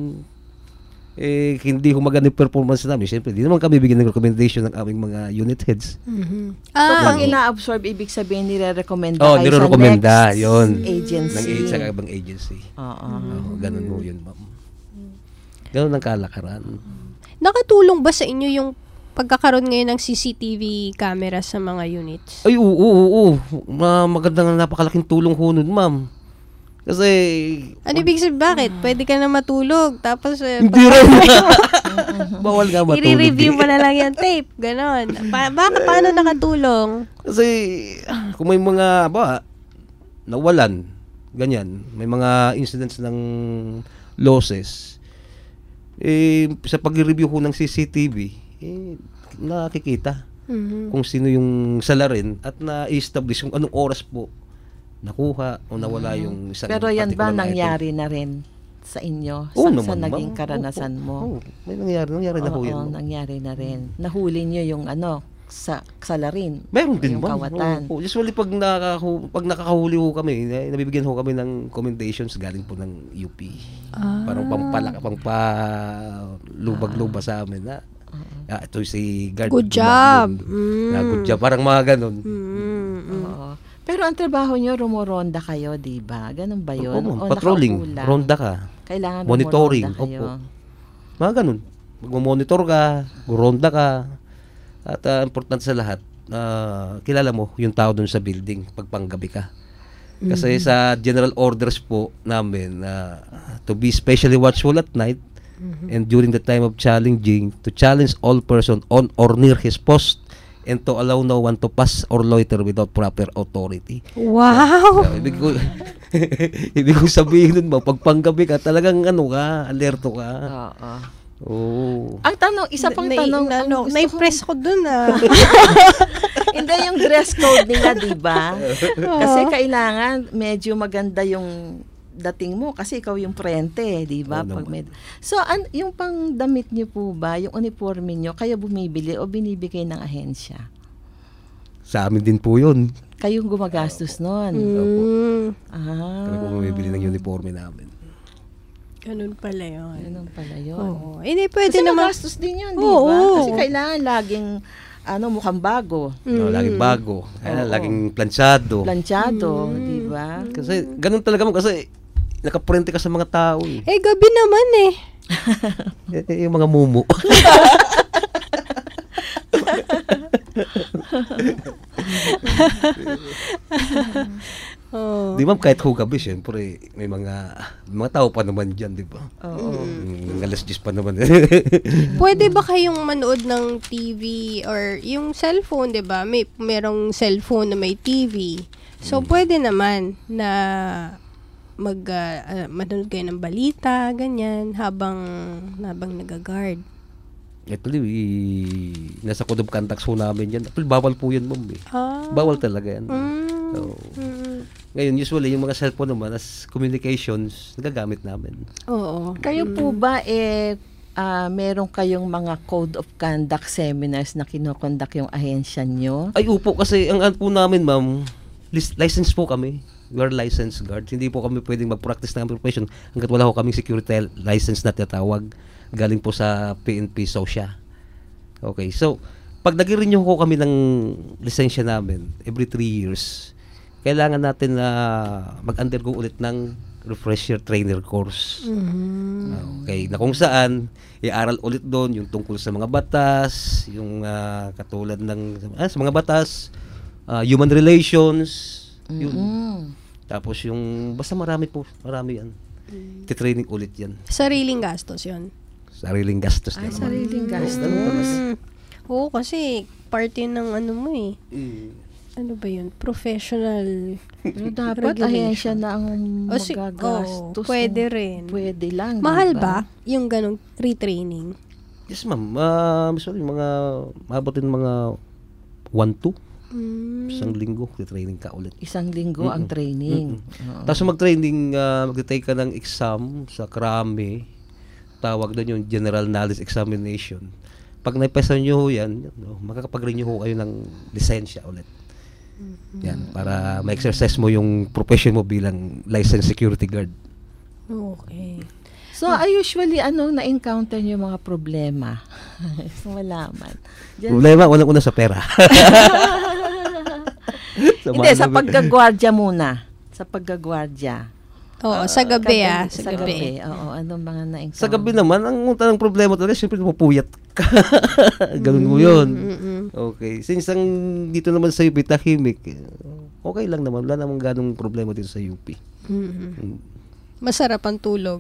[SPEAKER 1] eh hindi humaganda yung performance namin, syempre hindi naman kami bigyan ng recommendation ng aming mga unit heads.
[SPEAKER 3] Mm-hmm. Ah, so pag ina-absorb, ibig sabihin nire-recommenda
[SPEAKER 1] oh,
[SPEAKER 3] kayo
[SPEAKER 1] nire-recommenda,
[SPEAKER 3] sa next
[SPEAKER 1] yun.
[SPEAKER 3] agency.
[SPEAKER 1] Ng agency, sa ibang agency. Oo. Oh, ganun mo yun, ma'am. Ganun ang kalakaran.
[SPEAKER 2] Nakatulong ba sa inyo yung pagkakaroon ngayon ng C C T V camera sa mga units?
[SPEAKER 1] Ay, oo, oo, oo. Ma- magandang napakalaking tulong ho nun, ma'am. Kasi
[SPEAKER 2] ano ibig sabihin, bakit? Pwede ka na matulog tapos eh,
[SPEAKER 1] hindi rin. Bawal nga matulog.
[SPEAKER 2] I-review mo na lang yung tape, ganon. Pa- baka paano nakatulong?
[SPEAKER 1] Kasi kung may mga ba nawalan, ganyan, may mga incidents ng losses, eh sa pag-review ko ng C C T V, eh nakikita mm-hmm. kung sino yung salarin at na-establish kung anong oras po nakuha o nawala mm-hmm. yung isang.
[SPEAKER 3] Pero yan ba nangyari item na rin sa inyo?
[SPEAKER 1] Oo,
[SPEAKER 3] sa,
[SPEAKER 1] naman,
[SPEAKER 3] sa naging
[SPEAKER 1] ma'am.
[SPEAKER 3] karanasan mo?
[SPEAKER 1] Oo, may nangyari, nangyari na ho yan.
[SPEAKER 3] Oo, nangyari na rin. Nahuli nyo yung ano, sa salarin.
[SPEAKER 1] Meron din
[SPEAKER 3] yung
[SPEAKER 1] ba?
[SPEAKER 3] Kawatan.
[SPEAKER 1] Oo, usually pag, nakahu, pag nakakahuli ho kami, nabibigyan ho kami ng commendations galing po ng U P. Ah. Parang pampalak, pampalubag-lubag sa amin na ah, ito si guard.
[SPEAKER 2] Good job.
[SPEAKER 1] Mm. Na, good job. Parang mga ganun.
[SPEAKER 3] Mm. Oo. Pero ang trabaho nyo, rumoronda kayo, di ba? Ganun ba yun?
[SPEAKER 1] Opo, patrolling.
[SPEAKER 3] Nakaulan?
[SPEAKER 1] Ronda ka.
[SPEAKER 3] Kailangan
[SPEAKER 1] monitoring.
[SPEAKER 3] kayo.
[SPEAKER 1] Opo. Mga ganun. Mag-monitor ka, ronda ka. At uh, importante sa lahat, uh, kilala mo yung tao dun sa building pag panggabi ka. Kasi mm-hmm. sa general orders po namin, uh, to be specially watchful at night, mm-hmm. and during the time of challenging, to challenge all person on or near his post, and to allow no one to pass or loiter without proper authority.
[SPEAKER 2] Wow!
[SPEAKER 1] So, uh, ibig, ko, ibig ko sabihin nun ba, pag panggabi ka, talagang ano ka, alerto ka.
[SPEAKER 3] Oo.
[SPEAKER 1] Oh.
[SPEAKER 3] Ang tanong, isa pang
[SPEAKER 2] na,
[SPEAKER 3] tanong,
[SPEAKER 2] na, no, na-impress ko dun ah.
[SPEAKER 3] Hindi yung dress code nila, di ba? Kasi kailangan medyo maganda yung dating mo kasi ikaw yung prente, di ba?
[SPEAKER 1] Oh,
[SPEAKER 3] Pag med- so, an- yung pang damit niyo po ba, yung uniforme niyo, kayo bumibili o binibigay ng ahensya?
[SPEAKER 1] Sa amin din po yun.
[SPEAKER 3] Kayong gumagastos nun?
[SPEAKER 2] Mm.
[SPEAKER 3] Ah.
[SPEAKER 1] Kami po bumibili ng uniforme namin.
[SPEAKER 2] Ganun pala yun.
[SPEAKER 3] Ganun pala yun.
[SPEAKER 2] Oo. Hindi pwede
[SPEAKER 3] kasi
[SPEAKER 2] naman.
[SPEAKER 3] magastos din yun, di
[SPEAKER 2] Oo,
[SPEAKER 3] ba?
[SPEAKER 2] oo.
[SPEAKER 3] Kasi kailangan laging ano, mukhang bago.
[SPEAKER 1] Mm. No, laging bago. Kaya laging planchado.
[SPEAKER 3] Planchado,
[SPEAKER 2] Mm.
[SPEAKER 3] di ba?
[SPEAKER 1] Kasi ganun talaga mo kasi nakaprente ka sa mga tao eh.
[SPEAKER 2] Eh, gabi naman eh.
[SPEAKER 1] eh yung mga mumu.
[SPEAKER 2] Oh.
[SPEAKER 1] Di ba kahit ho gabi, syempre, may mga may mga tao pa naman dyan, di ba?
[SPEAKER 3] Oo.
[SPEAKER 1] Mm, alas diyes pa naman.
[SPEAKER 2] Pwede ba kayong manood ng T V or yung cellphone, di ba? May merong cellphone na may T V. So, hmm. pwede naman na mag uh, uh, manood kayo ng balita, ganyan, habang habang nag-guard.
[SPEAKER 1] Actually, i- nasa code of conduct ho namin yan. Actually, bawal po yan, ma'am. Eh. Ah. Bawal talaga yan. Mm. So, mm. Ngayon, usually, yung mga cellphone naman as communications, nagagamit namin.
[SPEAKER 2] Oo.
[SPEAKER 3] Kayo mm. po ba, eh, uh, meron kayong mga code of conduct seminars na kinokonduct yung ahensya nyo?
[SPEAKER 1] Ay, upo. Kasi ang ano po namin, ma'am, lis- license po kami. We are licensed guards. Hindi po kami pwedeng mag-practice ng profession hanggat wala ko kaming security license na tinatawag. Galing po sa P N P SOSIA. Okay, so pag nag-renew ko kami ng lisensya namin every three years, kailangan natin na uh, mag-undergo ulit ng refresher trainer course. Mm-hmm. Okay, na kung saan i-aral ulit doon yung tungkol sa mga batas, yung uh, katulad ng ah, sa mga batas, uh, human relations, yun.
[SPEAKER 3] Mm-hmm.
[SPEAKER 1] Tapos yung, basta marami po, marami yan. Mm. Titraining ulit yan.
[SPEAKER 2] Sariling gastos yun?
[SPEAKER 1] Sariling gastos.
[SPEAKER 3] Ay,
[SPEAKER 1] naman.
[SPEAKER 3] sariling gastos.
[SPEAKER 2] Mm. Oo, kasi part yun ng ano mo eh.
[SPEAKER 1] Mm.
[SPEAKER 2] Ano ba yun? Professional
[SPEAKER 3] Pero dapat ahensya na ang
[SPEAKER 2] o, si-
[SPEAKER 3] magagastos.
[SPEAKER 2] oh, pwede rin.
[SPEAKER 3] Pwede lang.
[SPEAKER 2] Mahal
[SPEAKER 3] diba?
[SPEAKER 2] ba yung ganong retraining?
[SPEAKER 1] Yes, ma'am. Uh, sorry, mga, mabutin mga one to.
[SPEAKER 2] Mm.
[SPEAKER 1] Isang linggo, training ka ulit.
[SPEAKER 3] Isang linggo mm-hmm. ang training.
[SPEAKER 1] Mm-hmm. Tapos mag-training, uh, mag-take ka ng exam sa Krame. Tawag doon yung General Knowledge Examination. Pag naipasa nyo yan, no, makakapag-renew ho kayo ng lisensya ulit. Mm-hmm. Yan, para ma-exercise mo yung profession mo bilang licensed security guard.
[SPEAKER 2] Okay.
[SPEAKER 3] So, uh, usually, anong na-encounter nyo mga problema? So, malaman. Diyan,
[SPEAKER 1] problema, unang-una sa pera.
[SPEAKER 3] sa Hindi, sa paggagwardya muna. Sa paggagwardya.
[SPEAKER 2] Oo, uh, sa gabi ah.
[SPEAKER 3] Sa,
[SPEAKER 2] sa gabi.
[SPEAKER 3] gabi. Oo, anong mga na-encounter?
[SPEAKER 1] Sa gabi naman, ang unang problema talaga, siyempre mapuyat ka. Ganun mo yun. Mm-hmm. Okay. Since ang dito naman sa U P, tahimik, okay lang naman. Wala namang ganong problema dito sa U P.
[SPEAKER 2] Mm-hmm. Mm. Masarap ang tulog.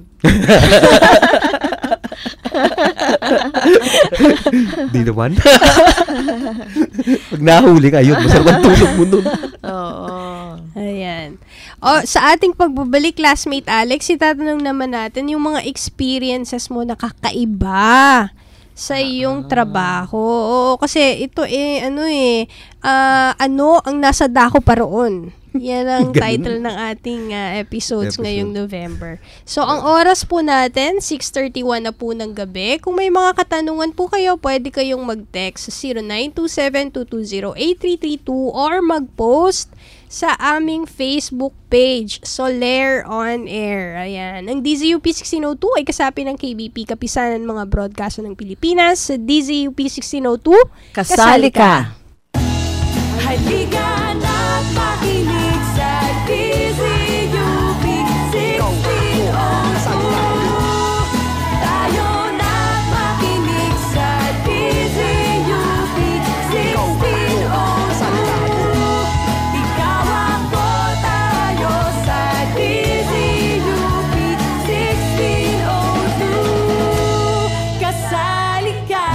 [SPEAKER 1] Di naman. Pag nahuli ka, yun, masarap ang tulog mo nun.
[SPEAKER 2] Oo. Ayan. O, sa ating pagbabalik, classmate Alex, itatanong naman natin yung mga experiences mo na kakaiba sa iyong trabaho. Oo, kasi ito eh, ano eh, uh, ano ang nasa dako pa roon. Yan ang title ng ating uh, episodes Episode. ngayong November. So, ang oras po natin, six thirty-one na po ng gabi. Kung may mga katanungan po kayo, pwede kayong mag-text sa zero nine two seven two two zero eight three three two or mag-post sa aming Facebook page, Soler On Air. Ayan. Ang D Z U P sixteen oh two ay kasapi ng K B P, Kapisanan mga Broadcaster ng Pilipinas. Sa D Z U P sixteen oh two,
[SPEAKER 3] kasali ka!
[SPEAKER 4] Halika na't makinig sa D Z U P sixteen oh two. Tayo na't makinig sa D Z U P sixteen oh two. Ikaw ako, tayo sa D Z U P sixteen oh two. Kasali ka!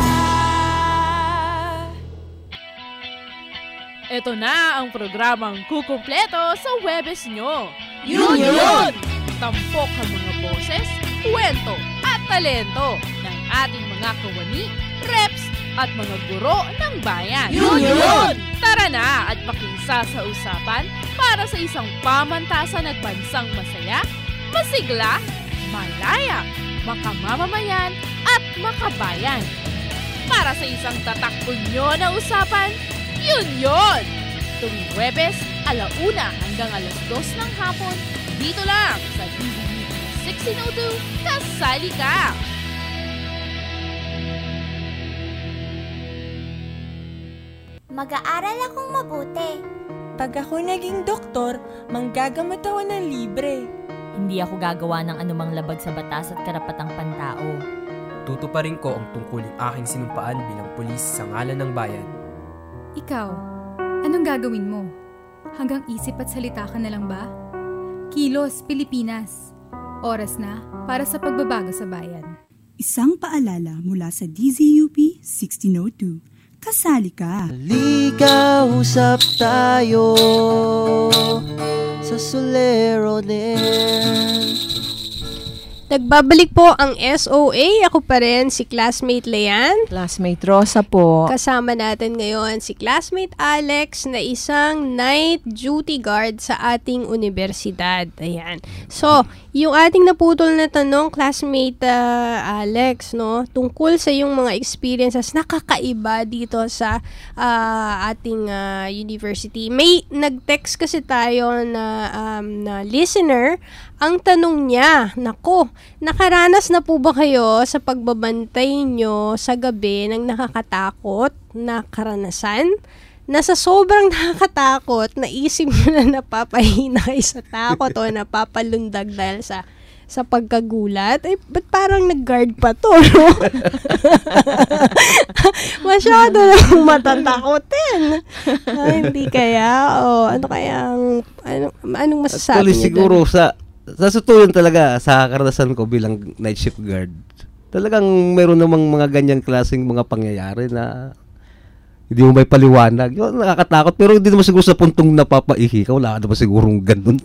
[SPEAKER 15] Ito na ang programang kukumpleto sa Webes nyo.
[SPEAKER 4] Yun yun!
[SPEAKER 15] Tampok ang mga boses, kwento at talento ng ating mga kawani, reps at mga guro ng bayan.
[SPEAKER 4] Yun yun!
[SPEAKER 15] Tara na at pakingsa sa usapan para sa isang pamantasan at bansang masaya, masigla, malaya, makamamamayan at makabayan. Para sa isang tatakbo nyo na usapan, yun yun! Tuwing Huwebes, alauna hanggang alas dos ng hapon, dito lang sa D Z U P sixteen oh two, kasali ka!
[SPEAKER 16] Mag-aaral akong mabuti.
[SPEAKER 17] Pag ako naging doktor, manggagamot ako ng libre.
[SPEAKER 18] Hindi ako gagawa ng anumang labag sa batas at karapatang pantao.
[SPEAKER 19] Tutuparin ko ang tungkuling aking sinumpaan bilang pulis sa ngalan ng bayan.
[SPEAKER 20] Ikaw, anong gagawin mo? Hanggang isip at salita ka na lang ba? Kilos, Pilipinas. Oras na para sa pagbabago sa bayan.
[SPEAKER 13] Isang paalala mula sa D Z U P sixteen oh two. Kasali ka!
[SPEAKER 14] Halika, usap tayo sa Soler On Air.
[SPEAKER 2] Nagbabalik po ang S O A. Ako pa rin si Classmate Leanne.
[SPEAKER 3] Classmate Rosa po.
[SPEAKER 2] Kasama natin ngayon si Classmate Alex na isang night duty guard sa ating universidad. Ayan. So, yung ating naputol na tanong, Classmate uh, Alex, no, tungkol sa yung mga experiences nakakaiba dito sa uh, ating uh, university. May nag-text kasi tayo na, um, na listener. Ang tanong niya, nako, nakaranas na po ba kayo sa pagbabantay nyo sa gabi ng nakakatakot na karanasan? Na sa sobrang nakakatakot, naisip nyo na napapahina kayo sa takot o napapalundag dahil sa sa pagkagulat, ay ba't parang nag-guard pa to, no? Masyado lang matatakotin. Ay, hindi kaya? O, ano kaya ang, ano, anong masasabi
[SPEAKER 1] Actually,
[SPEAKER 2] niyo
[SPEAKER 1] siguro
[SPEAKER 2] doon?
[SPEAKER 1] sa, sa sutuyon talaga, sa karanasan ko bilang night shift guard, talagang meron namang mga ganyang klaseng mga pangyayari na hindi mo may paliwanag. Yun, nakakatakot. Pero hindi naman siguro sa puntong napapaihi ka. Wala ka naman sigurong ganun.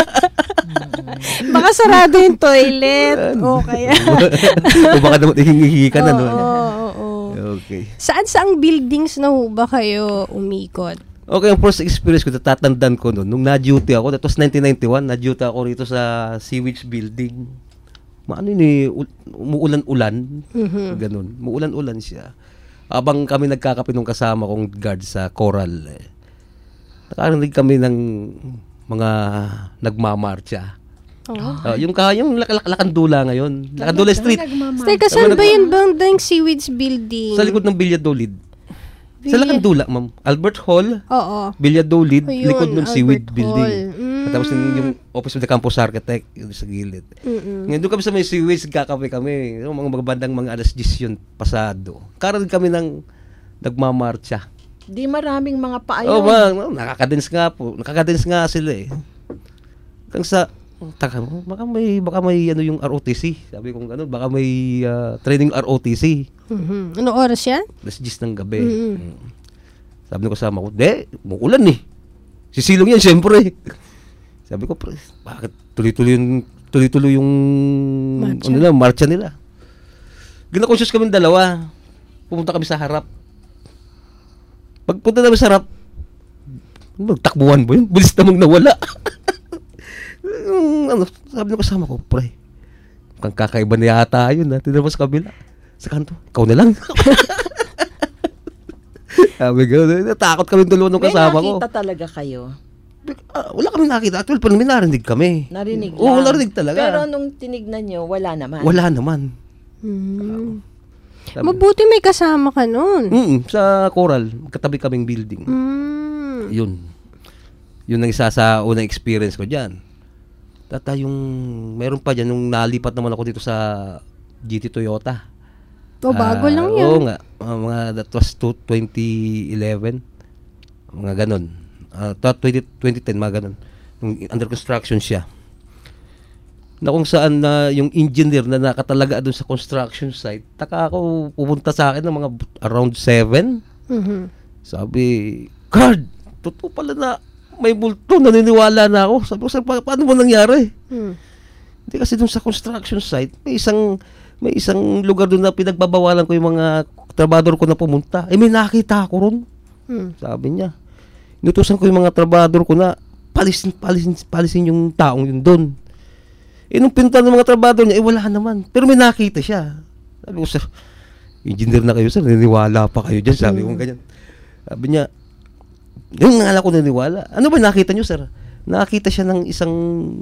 [SPEAKER 2] Baka sarado yung toilet. O kaya.
[SPEAKER 1] O baka naman ihingi ka na.
[SPEAKER 2] Oo,
[SPEAKER 1] no?
[SPEAKER 2] oo, oo.
[SPEAKER 1] Okay.
[SPEAKER 2] Saan saang buildings na ho ba kayo umikot?
[SPEAKER 1] Okay, ang first experience ko, natatandaan ko noon, nung na-duty ako, that was nineteen ninety-one, na-duty ako rito sa Sewage Building. Maano yun eh, umuulan-ulan.
[SPEAKER 2] Mhm.
[SPEAKER 1] Ganun. Umuulan-ulan siya. Habang kami nagkakape nung kasama kong guard sa Coral, eh, nakarinig kami ng mga nagmamarcha.
[SPEAKER 2] Oh.
[SPEAKER 1] Uh, yung ka, yung lak- lak- Lakandula ngayon. Lakandula Street.
[SPEAKER 2] Teka, saan ba yung bandang Sewage Building?
[SPEAKER 1] Sa likod ng Billadolid. Sa
[SPEAKER 2] Villa-
[SPEAKER 1] Lakandula, ma'am. Albert Hall,
[SPEAKER 2] Oo.
[SPEAKER 1] Billadolid,
[SPEAKER 2] Ayun,
[SPEAKER 1] likod ng
[SPEAKER 2] Albert
[SPEAKER 1] Sewage
[SPEAKER 2] Hall.
[SPEAKER 1] Building.
[SPEAKER 2] Mm.
[SPEAKER 1] At tapos yung, yung Office of the Campus Architect, yung sa gilid.
[SPEAKER 2] Mm-mm.
[SPEAKER 1] Ngayon doon kami sa may sewage, kakape kami. Yung mga magabandang mga alas diyes yun, pasado. Karoon kami ng nagmamarcha.
[SPEAKER 3] Di maraming mga paayon.
[SPEAKER 1] Oh, ma, nakakadens nga po. Nakakadens nga sila eh. Hanggang sa, taka mo, baka may, baka may ano yung R O T C. Sabi kong gano'n, baka may uh, training R O T C.
[SPEAKER 2] Mhm. Ano oras yan?
[SPEAKER 1] alas diyes ng gabi.
[SPEAKER 2] Mhm.
[SPEAKER 1] Mm. Sabi ko kasama ko, de, muulan eh. Sisilong yan, syempre. Sabi ko, pre, bakit tuloy-tuloy yung, tuloy-tuloy yung,
[SPEAKER 2] Marcha.
[SPEAKER 1] ano na, marcha nila. Gina-conscious kami dalawa. Pumunta kami sa harap. Pagpunta namin sa harap, magtakbuhan mo yun? Bilis namang nawala. Yung, ano, sabi ko kasama ko, pre, mukhang kakaiba na yata yun. Tinira mo sa kabila. Sa kanto, ikaw na lang. Sabi ko, natakot kami dalawa nung kasama ko.
[SPEAKER 3] May nakita talaga kayo?
[SPEAKER 1] Ah, wala kami nakita. Actually, pa namin narinig kami.
[SPEAKER 3] Narinig lang?
[SPEAKER 1] Oo, narinig talaga.
[SPEAKER 3] Pero nung tinignan nyo, wala naman?
[SPEAKER 1] Wala naman.
[SPEAKER 2] Hmm. Mabuti may kasama ka nun.
[SPEAKER 1] Mm, sa Coral, katabi kaming building.
[SPEAKER 2] Mm.
[SPEAKER 1] Yun. Yun ang isa sa unang experience ko dyan. Tata yung, meron pa dyan, nung nalipat naman ako dito sa G T Toyota.
[SPEAKER 2] O, bago
[SPEAKER 1] Ah,
[SPEAKER 2] lang yan.
[SPEAKER 1] Oo nga. Uh, mga, that was twenty eleven. Mga ganon. Uh, twenty, twenty ten, mga ganon. Nung under construction siya. Na kung saan na uh, yung engineer na nakatalaga doon sa construction site, taka ako, pupunta sa akin ng mga around seven.
[SPEAKER 2] Mhm.
[SPEAKER 1] Sabi, guard, totoo pala na may multo, naniniwala na ako. Sabi ko, pa- paano mo nangyari?
[SPEAKER 2] Hmm.
[SPEAKER 1] Hindi kasi doon sa construction site, may isang may isang lugar doon na pinagbabawalan ko yung mga trabador ko na pumunta. Eh, may nakita ako ron.
[SPEAKER 2] Hmm.
[SPEAKER 1] Sabi niya. Inutusan ko yung mga trabador ko na palisin, palisin, palisin yung taong yun doon. Eh, nung pinunta ng mga trabador niya, eh, wala naman. Pero may nakita siya. Sabi ko, sir, engineer na kayo, sir, naniniwala pa kayo dyan. Sabi ko, ganyan. Sabi niya, yung nga ko naniniwala. Ano ba nakita niyo, sir? Nakita siya ng isang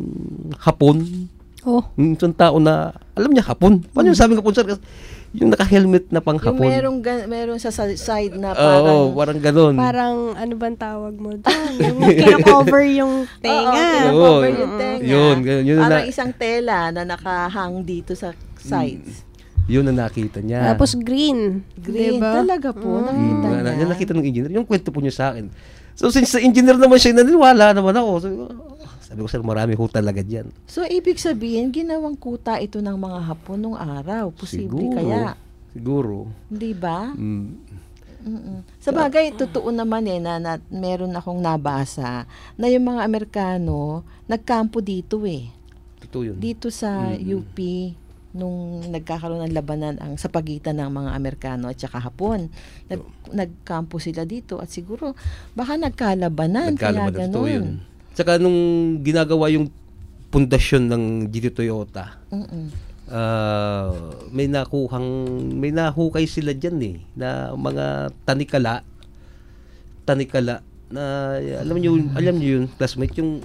[SPEAKER 1] Hapon.
[SPEAKER 2] Oh.
[SPEAKER 1] Yung isang tao na, alam niya, Hapon. Paano yung sabi ng Hapon, sir? Yung naka-helmet na pang
[SPEAKER 3] Yung
[SPEAKER 1] Hapon.
[SPEAKER 3] merong, ga- merong sa sa side na
[SPEAKER 1] Oo,
[SPEAKER 3] parang...
[SPEAKER 1] parang ganun.
[SPEAKER 2] Parang, ano bang tawag mo doon? Yung kina-cover yung tenga.
[SPEAKER 3] Oo, kina-cover yung
[SPEAKER 1] Oo.
[SPEAKER 3] tenga.
[SPEAKER 1] Yun, ganun. Yun
[SPEAKER 3] Parang
[SPEAKER 1] na-
[SPEAKER 3] isang tela na nakahang dito sa sides.
[SPEAKER 1] Yun na nakita niya.
[SPEAKER 2] Tapos green.
[SPEAKER 3] Green,
[SPEAKER 2] diba?
[SPEAKER 3] talaga po.
[SPEAKER 2] Mm.
[SPEAKER 3] Nakita
[SPEAKER 1] Mm,
[SPEAKER 3] niya.
[SPEAKER 1] na, na, nakita ng engineer. Yung kwento po niya sa akin. So, since sa engineer naman siya, naniniwala naman ako. So, sabi ko, sir, marami ho talaga dyan.
[SPEAKER 3] So, ibig sabihin, ginawang kuta ito ng mga Hapon nung araw. Posible
[SPEAKER 1] Siguro.
[SPEAKER 3] kaya.
[SPEAKER 1] Siguro.
[SPEAKER 3] Di ba?
[SPEAKER 1] Mm.
[SPEAKER 3] Mm-mm. Sa bagay, totoo naman eh, na, na meron akong nabasa na yung mga Amerikano, nagkampo dito eh.
[SPEAKER 1] Totoo yun.
[SPEAKER 3] Dito sa
[SPEAKER 1] Mm-mm.
[SPEAKER 3] U P, nung nagkakaroon ng labanan ang sa pagitan ng mga Amerikano at saka Hapon. Nag, nagkampo sila dito at siguro baka nagkalabanan.
[SPEAKER 1] Nagkalaban
[SPEAKER 3] kaya
[SPEAKER 1] na totoo yun.
[SPEAKER 3] ganun.
[SPEAKER 1] Tsaka nung ginagawa yung pundasyon ng G T Toyota,
[SPEAKER 3] Mm-mm.
[SPEAKER 1] ah, may nakuhang, may nahukay sila dyan eh, na mga tanikala, tanikala, na alam niyo, alam niyo yun, classmate, yung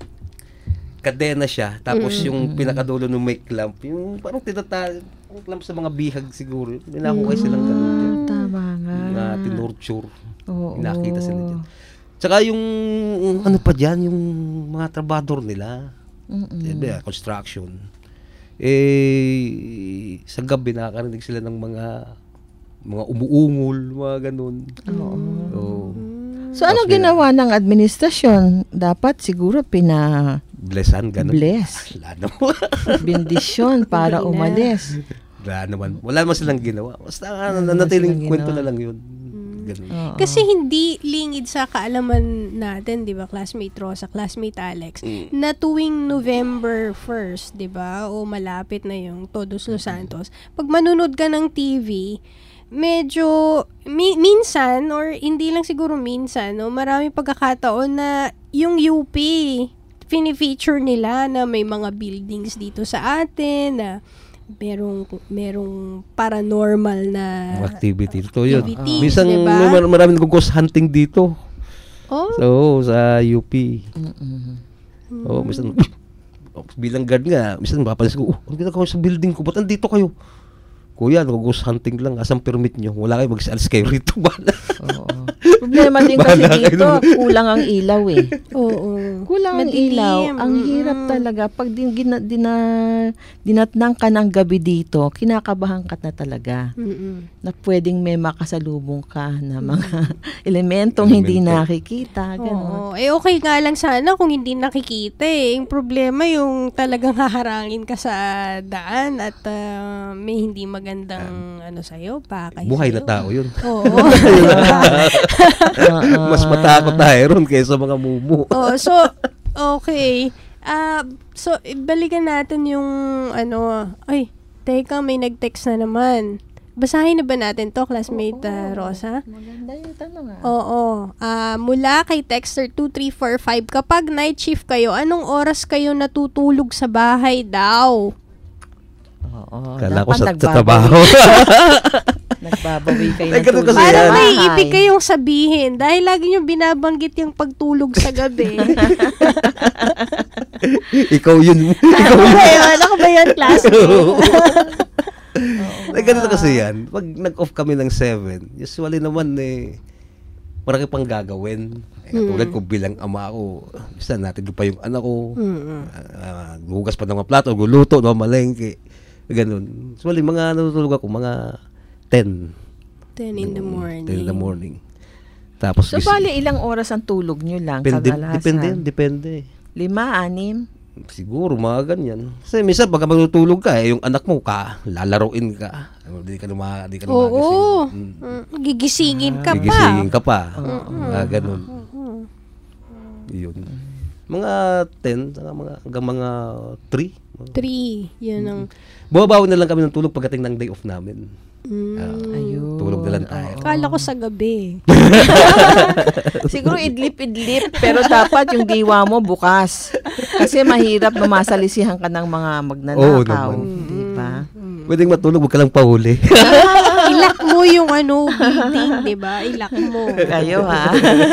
[SPEAKER 1] kadena siya, tapos
[SPEAKER 2] Mm.
[SPEAKER 1] yung pinakadulo ng may clamp, yung parang tinatali, yung clamp sa mga bihag siguro, may nahukay silang ganun dyan.
[SPEAKER 3] Tama nga.
[SPEAKER 1] Na tinurture.
[SPEAKER 3] Oo.
[SPEAKER 1] Nakita sila dyan. Tsaka yung, ano pa dyan, yung mga trabador nila,
[SPEAKER 3] Mm-mm.
[SPEAKER 1] diba, construction. eh, sa gabi nakakarinig sila ng mga mga umuungol, mga ganun.
[SPEAKER 3] Oo.
[SPEAKER 1] Oo.
[SPEAKER 3] So, ano ginawa ng administrasyon? Dapat siguro pina...
[SPEAKER 1] Blessan, ganun.
[SPEAKER 3] Bless.
[SPEAKER 1] Wala naman.
[SPEAKER 3] Bendisyon para umalis.
[SPEAKER 1] Wala naman. Wala naman silang ginawa. Basta uh, nanatiling kwento na lang yun. Ganun.
[SPEAKER 2] Kasi hindi lingid sa kaalaman natin, di ba, classmate Rosa, classmate Alex, mm. na tuwing November first, di ba, o malapit na yung Todos Los Santos, pag manunod ka ng T V, medyo, mi- minsan, or hindi lang siguro minsan, no, marami pagkakataon na yung U P, fini-feature nila na may mga buildings dito sa atin, na merong merong paranormal na
[SPEAKER 1] activity ito yun.
[SPEAKER 2] Minsan
[SPEAKER 1] diba? May mar- maraming ghost hunting dito.
[SPEAKER 2] Oh.
[SPEAKER 1] So, sa U P. Mm-hmm. Oh, minsan bilang guard nga, minsan mapapalis ko, oh, ang ginagawa sa building ko, ba't andito kayo? Kuya, ghost hunting lang, asang permit nyo? Wala kayo, mag-alis kayo rito. Oo.
[SPEAKER 3] Problema din kasi dito, kulang ang ilaw eh.
[SPEAKER 2] Oo.
[SPEAKER 3] Kulang ang ilaw. Ang hirap talaga. Pag din, gina, dina, dinatnang ka ng gabi dito, kinakabahan ka na talaga.
[SPEAKER 2] Mm-mm.
[SPEAKER 3] Na pwedeng may makasalubong ka na mga elementong Elemento. hindi nakikita.
[SPEAKER 2] Oo. Eh okay nga lang sana kung hindi nakikita eh. Yung problema yung talagang haharangin ka sa daan at uh, may hindi magandang um, ano sa'yo, pakay
[SPEAKER 1] buhay
[SPEAKER 2] sa'yo.
[SPEAKER 1] Na tao yun.
[SPEAKER 2] Oo.
[SPEAKER 1] Mas matakot tayo ron kaysa mga mumu.
[SPEAKER 2] Oh, so okay. Uh, so balikan natin yung ano, ay, teka, may nag-text na naman. Basahin na ba natin to, classmate uh, Rosa?
[SPEAKER 3] Maganda yung tanong ah.
[SPEAKER 2] Oo. Uh, mula kay Texter two three four five, kapag night shift kayo, anong oras kayo natutulog sa bahay daw?
[SPEAKER 3] Oo.
[SPEAKER 1] Kala ko sa trabaho.
[SPEAKER 3] Nagbabawi kayo
[SPEAKER 1] ng
[SPEAKER 3] tulog.
[SPEAKER 2] Parang may ibig kayong sabihin dahil lagi nyo binabanggit yung pagtulog sa gabi.
[SPEAKER 1] Ikaw yun. Ikaw
[SPEAKER 2] yun. Ano ko ba yun, classmate?
[SPEAKER 1] Ay, ganito kasi yan. Pag nag-off kami ng seven, usually naman eh, marami pang gagawin. Eh, katulad ko bilang ama ko, isa natin pa yung anak ko,
[SPEAKER 2] mm-hmm.
[SPEAKER 1] uh, gugas pa ng mga plato, guluto, no, malengke. Ganun. Usually, mga natutulog ako, mga ten.
[SPEAKER 2] ten in the morning.
[SPEAKER 1] ten in the morning. Tapos,
[SPEAKER 3] so, bali ilang oras ang tulog nyo lang
[SPEAKER 1] depende,
[SPEAKER 3] kadalasan?
[SPEAKER 1] Depende, depende.
[SPEAKER 3] Lima, anim?
[SPEAKER 1] Siguro, mga ganyan. Kasi minsan, pagka magtutulog ka, eh, yung anak mo ka, lalaroin ka. Hindi ka na, di ka na
[SPEAKER 2] Oo.
[SPEAKER 1] magising.
[SPEAKER 2] Mm. Gigisingin ka pa.
[SPEAKER 1] Gigisingin ka pa.
[SPEAKER 2] Mm-hmm.
[SPEAKER 1] Mga ganun. Mm-hmm. Yun. Mga ten, mga, hanggang mga three.
[SPEAKER 2] three. Yun ang...
[SPEAKER 1] Bumabawi na lang kami ng tulog pagdating ng day off namin.
[SPEAKER 2] Mm.
[SPEAKER 1] Uh,
[SPEAKER 3] Ayun.
[SPEAKER 1] Tulog na lang tayo.
[SPEAKER 2] Kala ko sa gabi.
[SPEAKER 3] Siguro idlip-idlip, pero dapat yung diwa mo bukas. Kasi mahirap mamasalisihan ka ng mga magnanakaw.
[SPEAKER 1] Oo,
[SPEAKER 3] di ba?
[SPEAKER 2] Mm.
[SPEAKER 1] Pwedeng matulog, huwag ka lang pahuli.
[SPEAKER 2] Ilak mo yung ano, building, di ba? Ilak mo.
[SPEAKER 3] Kayo ha?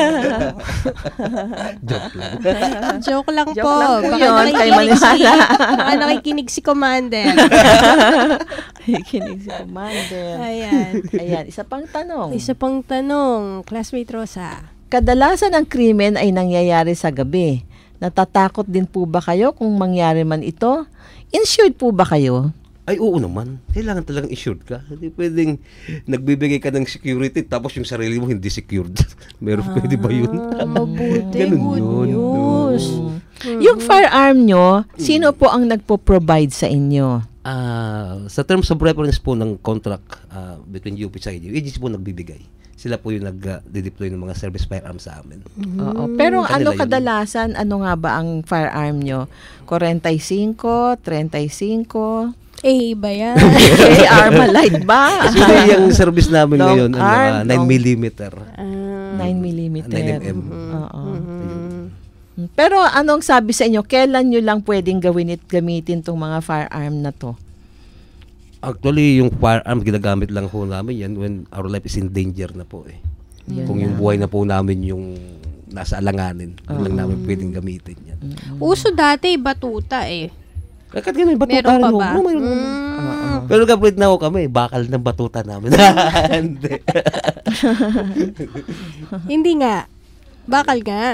[SPEAKER 1] Joke lang.
[SPEAKER 2] Joke lang
[SPEAKER 3] Joke
[SPEAKER 2] po.
[SPEAKER 3] lang po
[SPEAKER 2] baka,
[SPEAKER 3] yun, kay
[SPEAKER 2] nakikinig si,
[SPEAKER 3] Manila.
[SPEAKER 2] baka nakikinig si Commander.
[SPEAKER 3] Nakikinig si Commander.
[SPEAKER 2] Ayan.
[SPEAKER 3] Ayan, isa pang tanong.
[SPEAKER 2] Isa pang tanong, classmate Rosa.
[SPEAKER 3] Kadalasan ang krimen ay nangyayari sa gabi. Natatakot din po ba kayo kung mangyari man ito? Insured po ba kayo?
[SPEAKER 1] Ay, oo naman. Kailangan talagang insured ka. Hindi pwedeng nagbibigay ka ng security tapos yung sarili mo hindi secured. Meron, ah, pwede ba yun?
[SPEAKER 2] Mabuti.
[SPEAKER 1] Ganun
[SPEAKER 2] good
[SPEAKER 1] yun.
[SPEAKER 2] news.
[SPEAKER 3] Mm-hmm. Yung firearm nyo, sino po ang nagpo-provide sa inyo?
[SPEAKER 1] Uh, sa terms of reference po ng contract uh, between U P sa I D, agency po nagbibigay. Sila po yung nag-deploy ng mga service firearm sa amin.
[SPEAKER 3] Mm-hmm. Oo. Pero ano kadalasan, yun. Ano nga ba ang firearm nyo? forty-five, thirty-five?
[SPEAKER 2] Eh, ba yan?
[SPEAKER 3] Eh, Armalite ba?
[SPEAKER 1] Kasi yung service namin long ngayon,
[SPEAKER 3] arm,
[SPEAKER 1] ano, uh, nine millimeter.
[SPEAKER 3] Uh, nine millimeter.
[SPEAKER 1] nine millimeter.
[SPEAKER 3] Mm-hmm. Oo. Mm-hmm. Pero anong sabi sa inyo, kailan nyo lang pwedeng gawin it, gamitin tong mga firearm na to?
[SPEAKER 1] Actually, yung firearm, ginagamit lang po namin yan when our life is in danger na po eh. Yan Kung na. Yung buhay na po namin yung nasa alanganin, uh-huh. lang namin pwedeng gamitin yan.
[SPEAKER 2] Uh-huh. Uso dati, batuta eh.
[SPEAKER 1] Kakad ganun, batuta.
[SPEAKER 2] Meron pa ba?
[SPEAKER 1] No, mayroon mm. uh-huh. Pero kapit na ako kami, bakal ng batuta namin. Hindi.
[SPEAKER 2] Hindi nga. Bakal nga.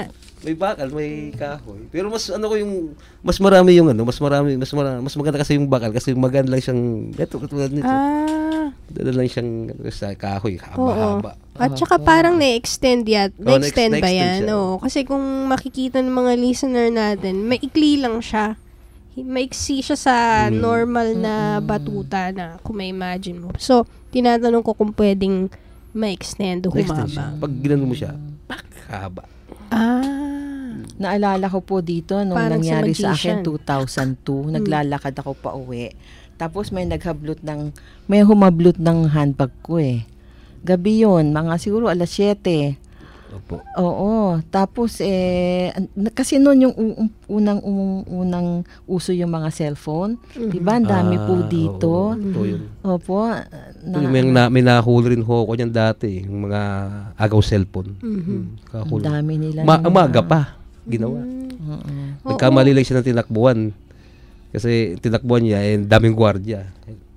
[SPEAKER 1] May bakal, may kahoy. Pero mas ano ko yung mas marami yung ano, mas marami, mas marami, mas maganda kasi yung bakal kasi maganda lang siyang eto katulad nito.
[SPEAKER 2] Ah.
[SPEAKER 1] Dala lang siyang ano, sa kahoy, haba-haba.
[SPEAKER 2] At saka parang na-extend yan.
[SPEAKER 1] Oh,
[SPEAKER 2] Na-extend
[SPEAKER 1] na-ex-
[SPEAKER 2] ba
[SPEAKER 1] na-extend
[SPEAKER 2] yan?
[SPEAKER 1] siya.
[SPEAKER 2] Oo. Kasi kung makikita ng mga listener natin, maikli lang siya. Maiksi siya sa
[SPEAKER 1] Mm.
[SPEAKER 2] normal na batuta na kung may imagine mo. So, tinatanong ko kung pwedeng ma-extend o
[SPEAKER 1] Na-extend siya.
[SPEAKER 2] humaba.
[SPEAKER 1] Pag ginano mo siya, pak, haba.
[SPEAKER 2] Ah.
[SPEAKER 3] Naalala ko po dito nung
[SPEAKER 2] Parang sa
[SPEAKER 3] nangyari sa
[SPEAKER 2] magician.
[SPEAKER 3] akin two thousand two,
[SPEAKER 2] Hmm.
[SPEAKER 3] naglalakad ako pa uwi. Tapos may naghablot ng, may humablot ng handbag ko eh. Gabi yun, mga siguro alas siyete.
[SPEAKER 1] Opo.
[SPEAKER 3] Oo. Tapos eh, an- kasi noon yung u- u- unang um- unang uso yung mga cellphone.
[SPEAKER 2] Mhm.
[SPEAKER 3] Diba? Ang dami po
[SPEAKER 1] Ah,
[SPEAKER 3] dito.
[SPEAKER 1] oo. Ito yun.
[SPEAKER 3] Opo.
[SPEAKER 1] Ito yung may, na, may nahuli rin ho ko niyan dati, yung mga agaw cellphone.
[SPEAKER 3] Mhm.
[SPEAKER 1] Hmm, kahuli.
[SPEAKER 3] Ang dami nila
[SPEAKER 1] Ma-
[SPEAKER 3] ng
[SPEAKER 1] umaga
[SPEAKER 3] mga-
[SPEAKER 1] pa, ginawa.
[SPEAKER 3] Oo.
[SPEAKER 1] Nagkamali lang siya ng tinakbuhan. Kasi tinakbuhan niya, eh, daming gwardiya.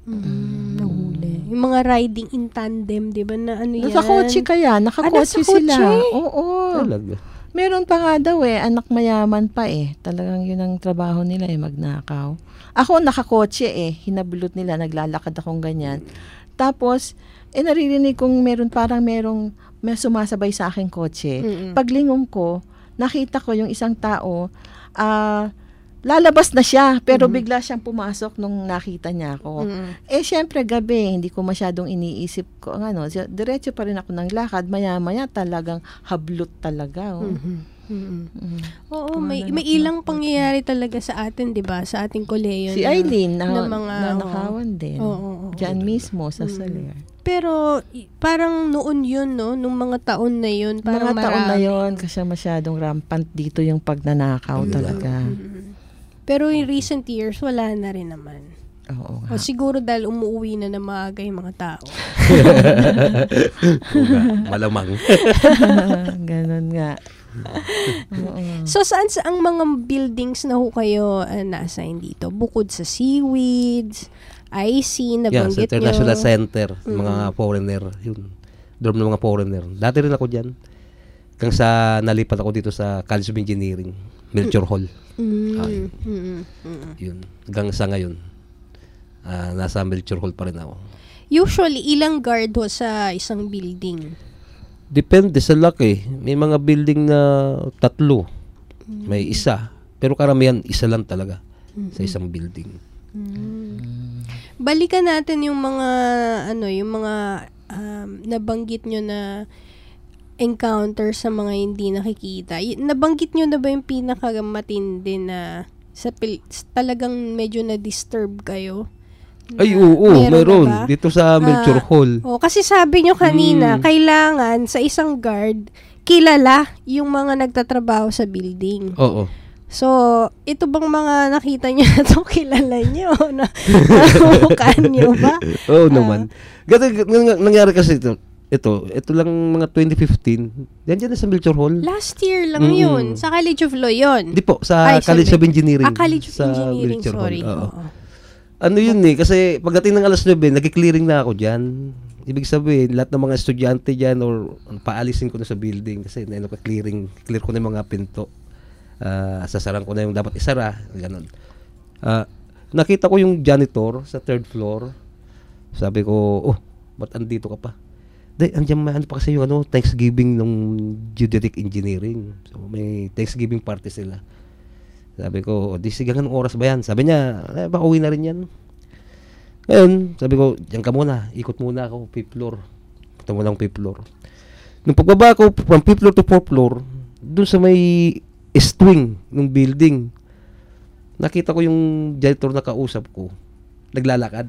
[SPEAKER 2] Mm, nahuli. Yung mga riding in tandem, di ba na ano yan?
[SPEAKER 3] Nasa kotse kaya, nakakotse
[SPEAKER 2] Ah, nasa kotse?
[SPEAKER 3] sila. Oo.
[SPEAKER 1] Talaga.
[SPEAKER 3] Meron pa nga daw eh, anak mayaman pa eh. Talagang yun ang trabaho nila eh, magnakaw. Ako nakakotse eh, hinabulot nila, naglalakad akong ganyan. Tapos, eh naririnig kong meron, parang merong, may sumasabay sa aking kotse.
[SPEAKER 2] Mm-mm.
[SPEAKER 3] Paglingom ko, nakita ko yung isang tao, ah, lalabas na siya, pero
[SPEAKER 2] Mhm.
[SPEAKER 3] bigla siyang pumasok nung nakita niya ako.
[SPEAKER 2] Mhm.
[SPEAKER 3] Eh, syempre, gabi, hindi ko masyadong iniisip ko, ang ano, si- diretso pa rin ako ng lakad, maya-maya talagang hablot talaga. Oh.
[SPEAKER 2] Mhm. Mhm.
[SPEAKER 3] Mm.
[SPEAKER 2] Oo, may,
[SPEAKER 3] Tumagal
[SPEAKER 2] may
[SPEAKER 3] ako
[SPEAKER 2] ilang pangyayari talaga sa atin, di ba? Sa ating koleyo.
[SPEAKER 3] Si
[SPEAKER 2] na-
[SPEAKER 3] Eileen, na,
[SPEAKER 2] na mga,
[SPEAKER 3] na nakawan din.
[SPEAKER 2] Oo, oo, oo.
[SPEAKER 3] Diyan mismo, sa
[SPEAKER 2] Mm.
[SPEAKER 3] Soler.
[SPEAKER 2] Pero, i- parang noon yun, no? Nung mga taon na yun, parang
[SPEAKER 3] Mga taon na
[SPEAKER 2] marami.
[SPEAKER 3] yon kasi masyadong rampant dito yung pagnanakaw talaga.
[SPEAKER 2] Pero in recent years, wala na rin naman.
[SPEAKER 3] Oo
[SPEAKER 2] O siguro dahil umuwi na na maaga yung mga tao.
[SPEAKER 1] Malamang.
[SPEAKER 3] Ganon nga. Oo.
[SPEAKER 2] So, saan sa ang mga buildings na ho kayo uh, na-assign dito? Bukod sa Seaweeds, I C,
[SPEAKER 1] Yeah, sa
[SPEAKER 2] nabanggit nyo.
[SPEAKER 1] International Center, mga
[SPEAKER 2] Mm.
[SPEAKER 1] foreigner, yun. Dorm ng mga foreigner. Dati rin ako diyan. Hanggang sa nalipat ako dito sa College of Engineering, Melchor Hall.
[SPEAKER 2] Mm.
[SPEAKER 1] Ay,
[SPEAKER 2] Mm. Mm.
[SPEAKER 1] yun. Hanggang sa ngayon, ah, nasa Melchor Hall pa rin ako.
[SPEAKER 2] Usually, ilang guard ho sa isang building?
[SPEAKER 1] Depende sa laki. May mga building na tatlo. May isa. Pero karamihan, isa lang talaga sa isang building.
[SPEAKER 2] Mm. Balikan natin yung mga ano, yung mga um, nabanggit nyo na encounter sa mga hindi nakikita. Y- nabanggit nyo na ba yung pinakamatindi na sa pil- talagang medyo na-disturb kayo?
[SPEAKER 1] Ay, oo,
[SPEAKER 2] Meron na
[SPEAKER 1] meron.
[SPEAKER 2] ba?
[SPEAKER 1] Dito sa Melchor
[SPEAKER 2] Ah,
[SPEAKER 1] Hall.
[SPEAKER 2] Oh, kasi sabi nyo kanina,
[SPEAKER 1] Mm.
[SPEAKER 2] kailangan sa isang guard, kilala yung mga nagtatrabaho sa building.
[SPEAKER 1] Oo.
[SPEAKER 2] So, ito bang mga nakita nyo na ito, kilala nyo? Na, namukhaan nyo ba?
[SPEAKER 1] Oo naman. Ganito, ng- nangyari kasi ito. Ito, ito lang mga twenty fifteen. Yan dyan na sa Melchor Hall.
[SPEAKER 2] Last year lang
[SPEAKER 1] Mm-mm.
[SPEAKER 2] yun. Sa College of Law yun.
[SPEAKER 1] Hindi po, sa
[SPEAKER 2] Ay,
[SPEAKER 1] College
[SPEAKER 2] sorry.
[SPEAKER 1] of Engineering.
[SPEAKER 2] Ah, College of
[SPEAKER 1] sa
[SPEAKER 2] Engineering,
[SPEAKER 1] Melchor Hall.
[SPEAKER 2] sorry.
[SPEAKER 1] Oo.
[SPEAKER 2] Oo.
[SPEAKER 1] Ano yun eh, kasi pagdating ng alas nine, nagki-clearing na ako dyan. Ibig sabihin, lahat ng mga estudyante dyan or paalisin ko na sa building kasi na clearing, clear ko na yung mga pinto. Ah, sasaran ko na yung dapat isara, ganun. Ah, nakita ko yung janitor sa third floor. Sabi ko, oh, ba't andito ka pa? Day, andyan may ano pa kasi yung ano, Thanksgiving ng Geodetic Engineering. So may Thanksgiving party sila. Sabi ko, di sige, anong oras ba yan? Sabi niya, eh, baka uwi na rin yan. Ngayon, sabi ko, diyan ka muna, ikot muna ako, fifth floor. Punta mo lang fifth floor. Nung pagbaba ko, from fifth floor to fourth floor, dun sa may east wing ng building, nakita ko yung janitor na kausap ko, naglalakad.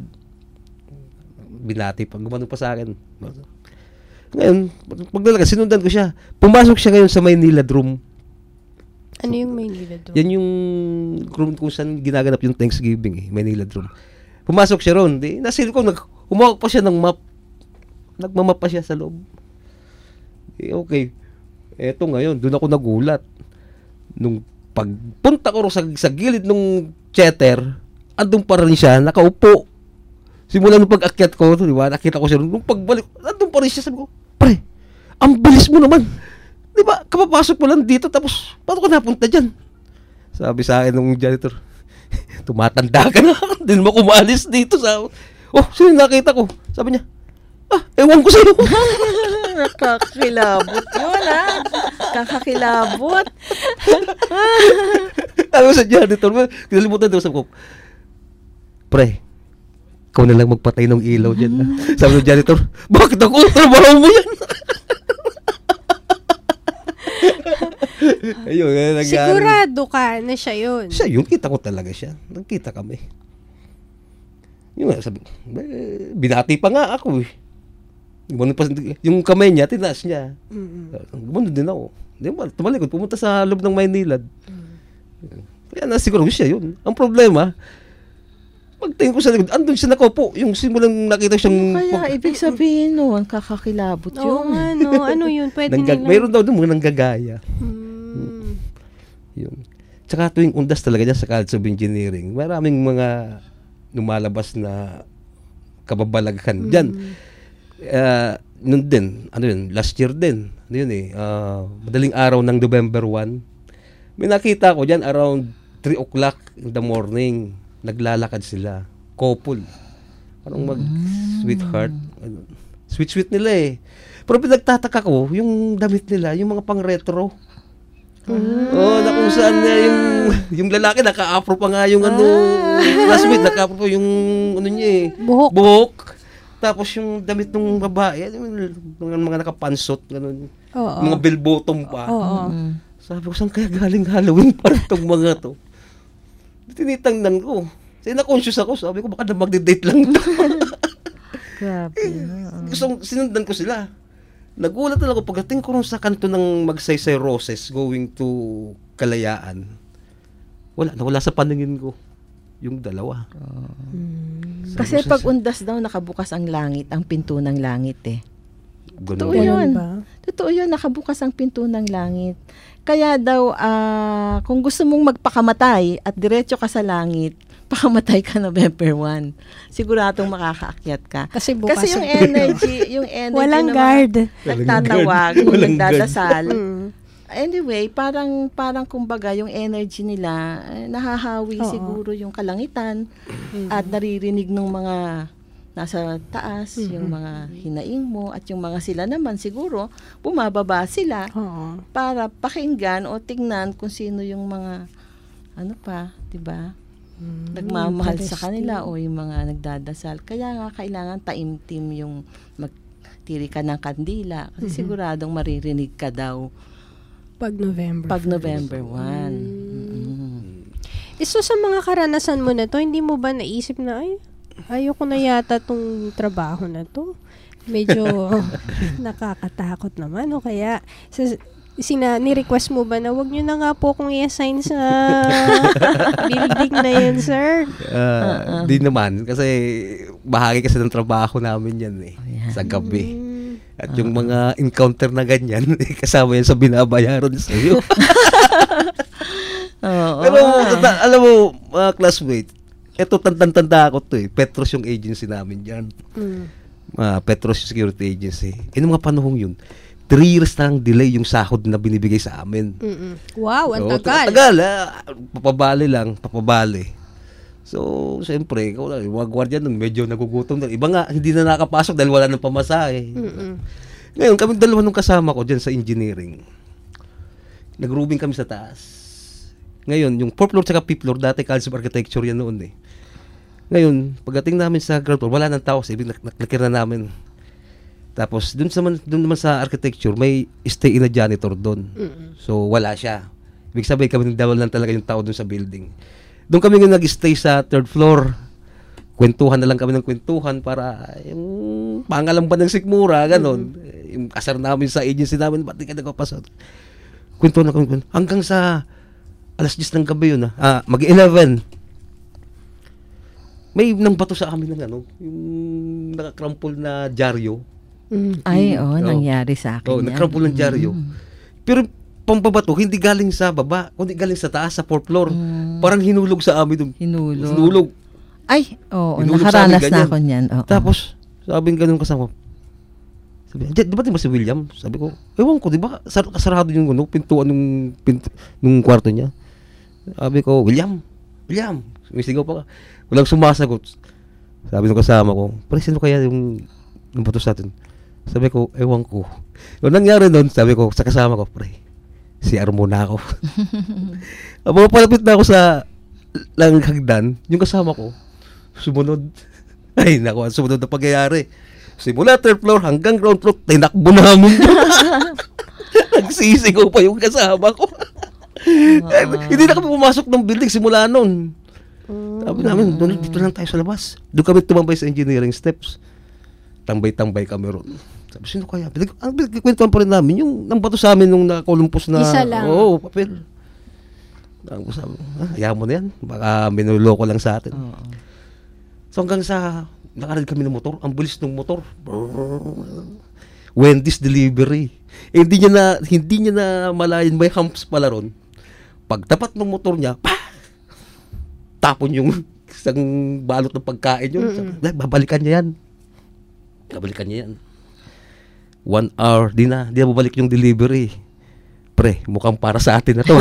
[SPEAKER 1] Binati pa, gumano pa sa akin. Ngayon, paglalakad, sinundan ko siya. Pumasok siya ngayon sa Maynila room.
[SPEAKER 2] Ano yung Maynila doon?
[SPEAKER 1] Yan yung room kung saan ginaganap yung Thanksgiving eh, Manila room. Pumasok siya ron, di, nasil ko, nag, humawak pa siya ng map. Nagmamap pa siya sa loob. Eh, okay. Eto ngayon, doon ako nagulat. Nung pagpunta ko sa, sa gilid ng cheddar, andun pa rin siya, nakaupo. Simula nung pag-akyat ko, di ba, nakita ko siya, nung pagbalik, andun pa rin siya, sabi ko, pre, ang bilis mo naman. Di ba, kapapasok mo lang dito, tapos, paano ka napunta dyan? Sabi sa akin ng janitor, tumatanda ka na, hindi mo kumalis dito. Sabi, oh, sino nakita ko? Sabi niya, ah, ewan ko sa'yo.
[SPEAKER 3] Kakakilabot yun, ha? Kakakilabot.
[SPEAKER 1] Ano sa janitor, kinalimutan daw, sabi ko, pre, ikaw na lang magpatay ng ilaw dyan. Ha? Sabi ng janitor, bakit ako? Trabaho mo yan. Ayun, eh,
[SPEAKER 2] sigurado ka na siya yun.
[SPEAKER 1] Siya yun, kita ko talaga siya. Nagkita kami. Yung sabi, eh, binati pa nga ako eh. Yung kamay niya, tinaas niya. Gumanon din ako. Tumalikod, pumunta sa loob ng Maynilad. Mm. Kaya nasiguro siya yun. Ang problema, pagtingin ko sa likod, andun siya nakaupo. Yung simulang nakita siyang...
[SPEAKER 3] Kaya pag- ibig sabihin noon, kakakilabot yun.
[SPEAKER 2] Oo nga, no. Ano yun? Pwede
[SPEAKER 1] Nanggag-
[SPEAKER 2] nilang...
[SPEAKER 1] Mayroon daw doon mga nanggagaya.
[SPEAKER 2] Hmm.
[SPEAKER 1] Yun. Tsaka tuwing undas talaga dyan sa College of Engineering, maraming mga lumalabas na kababalaghan
[SPEAKER 2] Hmm.
[SPEAKER 1] dyan. Uh, nun din, ano yun, last year din, ano yun eh, uh, madaling araw ng November first, may nakita ko dyan around three o'clock in the morning, naglalakad sila, couple, parang mag-sweetheart, sweet-sweet nila eh. Pero pinagtataka ko, yung damit nila, yung mga pang-retro,
[SPEAKER 2] Mm.
[SPEAKER 1] oh, na kung saan na yung yung lalaki naka-afro pa nga yung ano, classmate naka-afro pa yung ano niya eh,
[SPEAKER 2] buhok.
[SPEAKER 1] buhok. Tapos yung damit ng babae, yung mga, mga nakapansot, ganun.
[SPEAKER 2] Oo.
[SPEAKER 1] Mga bell bottom pa.
[SPEAKER 2] Oo.
[SPEAKER 1] Mm. Sabi ko, saan kaya galing Halloween para itong mga to? Tinitangnan ko. Kasi na-conscious ako, sabi ko, baka na magde-date lang to.
[SPEAKER 3] Grabe.
[SPEAKER 1] Gusto, sinundan ko sila. Nagulat na ako pagdating ko rin sa kanto ng Magsaysay Roses going to Kalayaan. Wala, nawala sa paningin ko yung dalawa.
[SPEAKER 3] Oh. Hmm. Kasi pag undas daw nakabukas ang langit, ang pinto ng langit eh.
[SPEAKER 1] Ganun.
[SPEAKER 3] Totoo yun. Totoo yun, nakabukas ang pinto ng langit. Kaya daw, uh, kung gusto mong magpakamatay at diretso ka sa langit, pakamatay ka November first. Siguradong makakaakyat ka.
[SPEAKER 2] Kasi bukas.
[SPEAKER 3] Kasi yung energy, yung energy
[SPEAKER 2] walang
[SPEAKER 3] na
[SPEAKER 2] guard.
[SPEAKER 3] nagtatawag,
[SPEAKER 1] Walang
[SPEAKER 3] nagdadasal.
[SPEAKER 2] Mm.
[SPEAKER 3] Anyway, parang parang kumbaga yung energy nila eh, nahahawi
[SPEAKER 2] Oo.
[SPEAKER 3] siguro yung kalangitan
[SPEAKER 2] Mm-hmm.
[SPEAKER 3] at naririnig ng mga nasa taas,
[SPEAKER 2] Mm-hmm.
[SPEAKER 3] yung mga hinaing mo at yung mga sila naman siguro bumababa sila
[SPEAKER 2] Oo.
[SPEAKER 3] para pakinggan o tingnan kung sino yung mga ano pa, 'di ba?
[SPEAKER 2] Mm,
[SPEAKER 3] Nagmamahal sa
[SPEAKER 2] interesting.
[SPEAKER 3] kanila o yung mga nagdadasal. Kaya nga kailangan taimtim yung magtiri ka ng kandila kasi
[SPEAKER 2] Mhm.
[SPEAKER 3] siguradong maririnig ka daw
[SPEAKER 2] Pag November.
[SPEAKER 3] pag November first.
[SPEAKER 2] Mm. Iso sa mga karanasan mo na to, hindi mo ba naisip na, ay, ayoko na yata tong trabaho na to. Medyo nakakatakot naman. O kaya, sa, sina, ni-request mo ba na wag nyo na nga po kung i-assign sa building na yun, sir?
[SPEAKER 1] Uh,
[SPEAKER 3] Uh-uh.
[SPEAKER 1] Di naman. Kasi bahagi kasi ng trabaho namin yan eh. Sa gabi. At yung mga encounter na ganyan, kasama yan sa binabayaran sa iyo.
[SPEAKER 3] Oo.
[SPEAKER 1] Pero tata, alam mo, mga classmate, eto tanda-tanda ako to eh. Petros yung agency namin dyan.
[SPEAKER 2] Mm.
[SPEAKER 1] Uh, Petros Security Agency. E nung mga panahong yun, three years na ang delay yung sahod na binibigay sa amin.
[SPEAKER 2] Mm-mm. Wow, ang
[SPEAKER 1] So,
[SPEAKER 2] tagal.
[SPEAKER 1] Tagal, ah. Papabali lang, papabali. So, siyempre, ikaw lang, yung mga gwardiya nun, medyo nagugutom na. Iba nga, hindi na nakapasok dahil wala ng pamasahe.
[SPEAKER 2] Mm-mm.
[SPEAKER 1] Ngayon, kami dalawa nung kasama ko dyan sa engineering. Nag-rooming kami sa taas. Ngayon, yung fourth floor tsaka fifth floor, dati College of Architecture yan noon eh. Ngayon, pagdating namin sa ground floor, wala nang tao, so ibig nakikira na namin. Tapos, dun, sa, dun naman sa architecture, may stay in a janitor doon.
[SPEAKER 2] Mm-mm.
[SPEAKER 1] So, wala siya. Ibig sabihin, kami ng dalawa lang talaga yung tao dun sa building. Doon kami nga nag-stay sa third floor. Kwentuhan na lang kami ng kwentuhan para yung pangalan ba ng sikmura, ganon. Mm-hmm. Yung kasar namin sa agency namin, ba't di ka nagpapasok? Kwentuhan na kami. Hanggang sa alas diyes ng gabi yun, ah, mag-eleven. May nang bato sa amin ng ano, yung nakakrampol na dyaryo.
[SPEAKER 2] Mm.
[SPEAKER 3] Ay, oh, oh, nangyari sa akin
[SPEAKER 1] oh,
[SPEAKER 3] yan.
[SPEAKER 1] nakakrampol ng dyaryo. Mm. Pero pambabato, hindi galing sa baba, kundi galing sa taas, sa fourth floor. Mm. Parang hinulog sa amin doon.
[SPEAKER 3] Hinulog.
[SPEAKER 1] Hinulog.
[SPEAKER 3] Ay, oo, oh,
[SPEAKER 1] Hinulog
[SPEAKER 3] nakaranas
[SPEAKER 1] sa amin,
[SPEAKER 3] na ako niyan. Oh,
[SPEAKER 1] Tapos, sabi ng ganun kasama, Sabi, di, di ba di ba si William? Sabi ko, ewan ko, di ba sar- kasarado yung ano, pintuan nung, pintu- nung kwarto niya? Sabi ko, William, William, sumisigaw pa ka. Walang sumasagot. Sabi nung kasama ko, pre, sino kaya yung, yung buto sa atin? Sabi ko, ewan ko. Yung nangyari nun, sabi ko, sa kasama ko, pre, si R muna ako. Mga palapit na ako sa lang hagdan, yung kasama ko, sumunod. Ay, naku, sumunod na pangyayari. Simula third floor hanggang ground floor, tinakbo namin. Nagsisigaw pa yung kasama ko. Uh, Hindi na kami pumasok ng building simula noon. Uh, Sabi namin, doon, dito lang tayo sa labas. Doon kami tumambay sa engineering steps. Tambay-tambay kami ron. Sabi, sino kaya? Ang pinagkikwentuhan pa rin namin, yung nang bato sa amin nung nakolumpos na...
[SPEAKER 2] Isa lang.
[SPEAKER 1] Oo, papel. Ang sabi, ah, ayaw mo na yan. Baka minuloko lang sa atin. Uh, so hanggang sa... Nakarid kami ng motor, ang bilis ng motor. Wendy's delivery. Eh, hindi niya na hindi niya na malayan may humps pala ron. Pagtapat ng motor niya, pa! Tapon yung isang balot ng pagkain yun. Mm-hmm. Sabi, babalikan niya yan. Babalikan niya yan. One hour, di na, di na babalik yung delivery. Pre, mukhang para sa atin na to.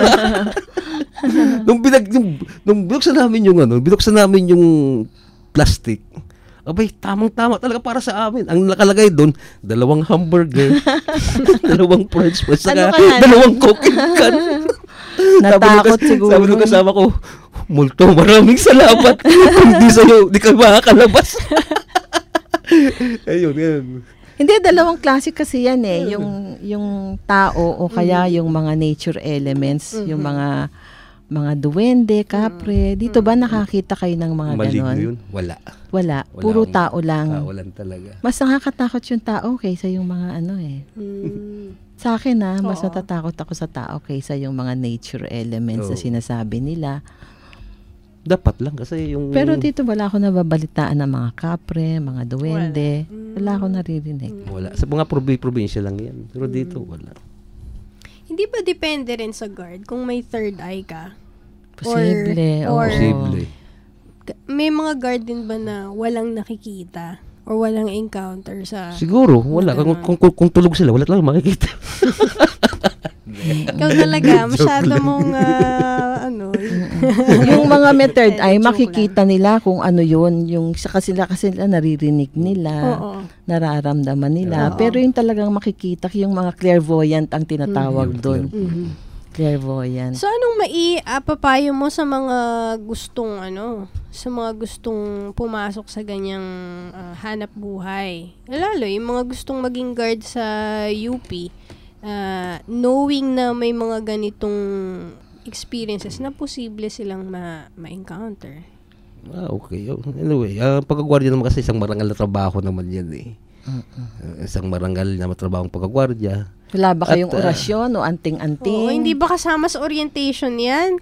[SPEAKER 1] nung binag, nung, nung binuksan namin yung ano, binuksan namin yung plastic. Abay, tamang-tama talaga para sa amin. Ang nakalagay doon, dalawang hamburger, dalawang french fries, saka ano dalawang cooking can.
[SPEAKER 3] Natakot sabi siguro.
[SPEAKER 1] Sabi nung kasama ko, multo, maraming salamat. Hindi sa'yo, di ka makakalabas. Ayun, yan.
[SPEAKER 3] Hindi, dalawang klase kasi yan eh. Yung, yung tao o kaya yung mga nature elements, mm-hmm. yung mga mga duwende, kapre. Dito ba nakakita kayo ng mga ganon?
[SPEAKER 1] Maligno yun? Wala.
[SPEAKER 3] Wala.
[SPEAKER 1] Wala.
[SPEAKER 3] Puro tao lang.
[SPEAKER 1] Tao lang talaga.
[SPEAKER 3] Mas nakakatakot yung tao kaysa yung mga ano eh.
[SPEAKER 2] Mm.
[SPEAKER 3] Sa akin ah, mas Oo. natatakot ako sa tao kaysa yung mga nature elements Oo. na sinasabi nila.
[SPEAKER 1] Dapat lang kasi yung...
[SPEAKER 3] Pero dito wala ako nababalitaan ng mga kapre, mga duwende. Wala, mm. wala ako naririnig.
[SPEAKER 1] Wala. Sa mga probi- probinsya lang yan. Pero dito wala.
[SPEAKER 2] Hindi ba depende rin sa guard kung may third eye ka?
[SPEAKER 3] Posible.
[SPEAKER 2] Or, or
[SPEAKER 1] Posible.
[SPEAKER 2] May mga guard din ba na walang nakikita or walang encounter sa...
[SPEAKER 1] Siguro, wala. Kung, kung, kung, kung tulog sila, wala lang makikita.
[SPEAKER 2] Ikaw talaga, masyado mong uh, ano...
[SPEAKER 3] yung mga may third eye, makikita nila kung ano yun. Yung kasi sila kasi sila naririnig nila, Oo. nararamdaman nila. Oo. Pero yung talagang makikita, yung mga clairvoyant ang tinatawag mm-hmm. doon. Mm-hmm. Clairvoyant.
[SPEAKER 2] So anong maipapayo mo sa mga gustong ano, sa mga gustong pumasok sa ganyang uh, hanap buhay? Lalo yung mga gustong maging guard sa U P, uh, knowing na may mga ganitong experiences na posible silang ma- ma-encounter.
[SPEAKER 1] Ah, okay. Anyway, uh, pagkagwardya naman kasi isang marangal na trabaho naman yan eh. Uh, isang marangal na matrabahong pagkagwardya.
[SPEAKER 3] Wala ba kayong At, orasyon uh, o anting-anting?
[SPEAKER 2] Oo, hindi ba kasama sa orientation yan?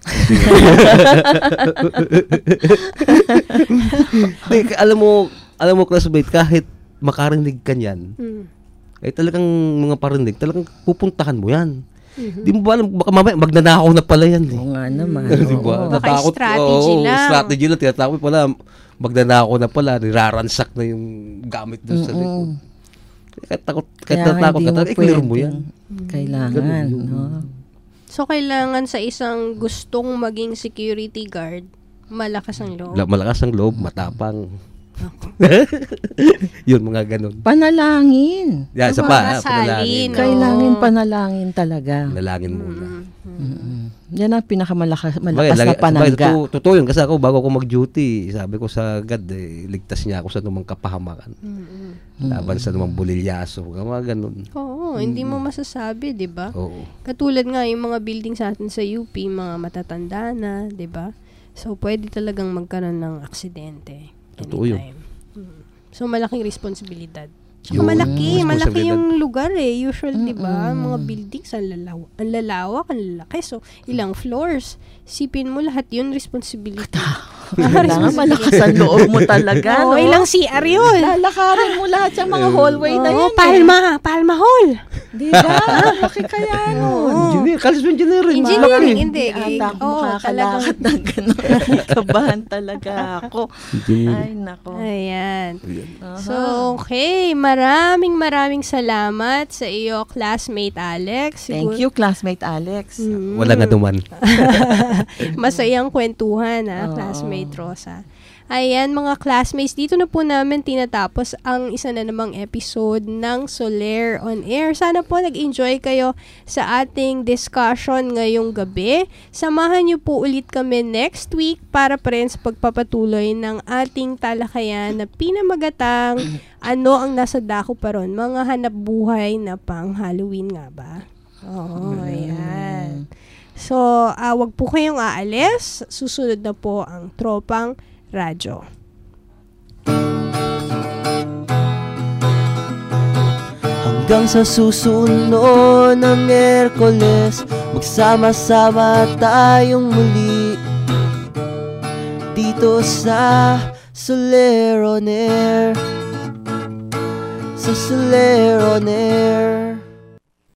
[SPEAKER 1] Like, alam mo, alam mo classmate, kahit makarinig ka niyan, hmm. ay talagang mga parinig, talagang pupuntahan mo yan. Mm-hmm. Di mo ba alam, baka mamaya magnanakaw na pala yan. Eh.
[SPEAKER 3] Oo nga naman.
[SPEAKER 1] Di ba?
[SPEAKER 2] Baka
[SPEAKER 1] Natakot,
[SPEAKER 2] strategy
[SPEAKER 1] oh,
[SPEAKER 2] lang.
[SPEAKER 1] Strategy lang. Tinatakot pala, magnanakaw na pala, niraransak na yung gamit doon mm-hmm. sa likod. Kahit takot, kahit natakot ka, talagang i-clear mo yan.
[SPEAKER 3] Kailangan, no?
[SPEAKER 2] So, kailangan sa isang gustong maging security guard, malakas ang loob.
[SPEAKER 1] Malakas ang loob, matapang. Yun, mga ganun.
[SPEAKER 3] Panalangin.
[SPEAKER 1] Yeah, isa pa, panalangin.
[SPEAKER 3] No? Kailangan panalangin talaga.
[SPEAKER 1] Panalangin muna.
[SPEAKER 3] Mm-hmm. Yan ang pinakamalakas malakas Bagay, na panangga.
[SPEAKER 1] Totoo, totoo yun. Kasi ako, bago ako mag-duty, sabi ko sa God, eh, ligtas niya ako sa numang kapahamakan. Mm-hmm. Laban sa numang bulilyaso. Mga ganun.
[SPEAKER 2] Oo, mm-hmm. hindi mo masasabi, di ba?
[SPEAKER 1] Oo.
[SPEAKER 2] Katulad nga, yung mga building sa atin sa U P, mga matatanda na, di ba? So, pwede talagang magkaroon ng aksidente.
[SPEAKER 1] Totoo yun.
[SPEAKER 2] Hmm. So, malaking responsibilidad. Saka malaki, malaki yung lugar eh. Usual, mm-hmm. di ba? Mga buildings, ang, lalaw- ang lalawak, ang lalaki. So, ilang floors. Sipin mo lahat yun, responsibility.
[SPEAKER 3] Kailangan malakas ang loob mo talaga,
[SPEAKER 2] Oo,
[SPEAKER 3] no?
[SPEAKER 2] ilang C R yun.
[SPEAKER 3] Lalakarin mo lahat yung mga hallway na
[SPEAKER 2] Oo,
[SPEAKER 3] yan.
[SPEAKER 2] Palma, Palma Hall.
[SPEAKER 3] Di ba? Laki kaya nun.
[SPEAKER 1] Engineer, college of engineering.
[SPEAKER 2] Engineering,
[SPEAKER 1] malaki.
[SPEAKER 2] hindi.
[SPEAKER 3] Hindi ata ako
[SPEAKER 2] Oo,
[SPEAKER 3] makakalakad ng gano'n. Kabahan talaga ako. Ay, nako.
[SPEAKER 2] Ayan. So, okay. Maraming maraming salamat sa iyo, classmate Alex.
[SPEAKER 3] Thank you, classmate Alex.
[SPEAKER 2] Mm.
[SPEAKER 1] Wala nga duman.
[SPEAKER 2] Masayang kwentuhan, ha, classmate Rosa. Ayan, mga classmates, dito na po namin tinatapos ang isa na namang episode ng Soler on Air. Sana po nag-enjoy kayo sa ating discussion ngayong gabi. Samahan niyo po ulit kami next week para pa rin sa pagpapatuloy ng ating talakayan na pinamagatang ano ang nasa dako pa ron, mga hanap buhay na pang Halloween nga ba? Oo, ayan. So, uh, wag po kayong aalis. Susunod na po ang Tropang Radyo.
[SPEAKER 14] Hanggang sa susunod na Miyerkules, magsama-sama tayong muli dito sa Soler on Air, sa Soler on Air.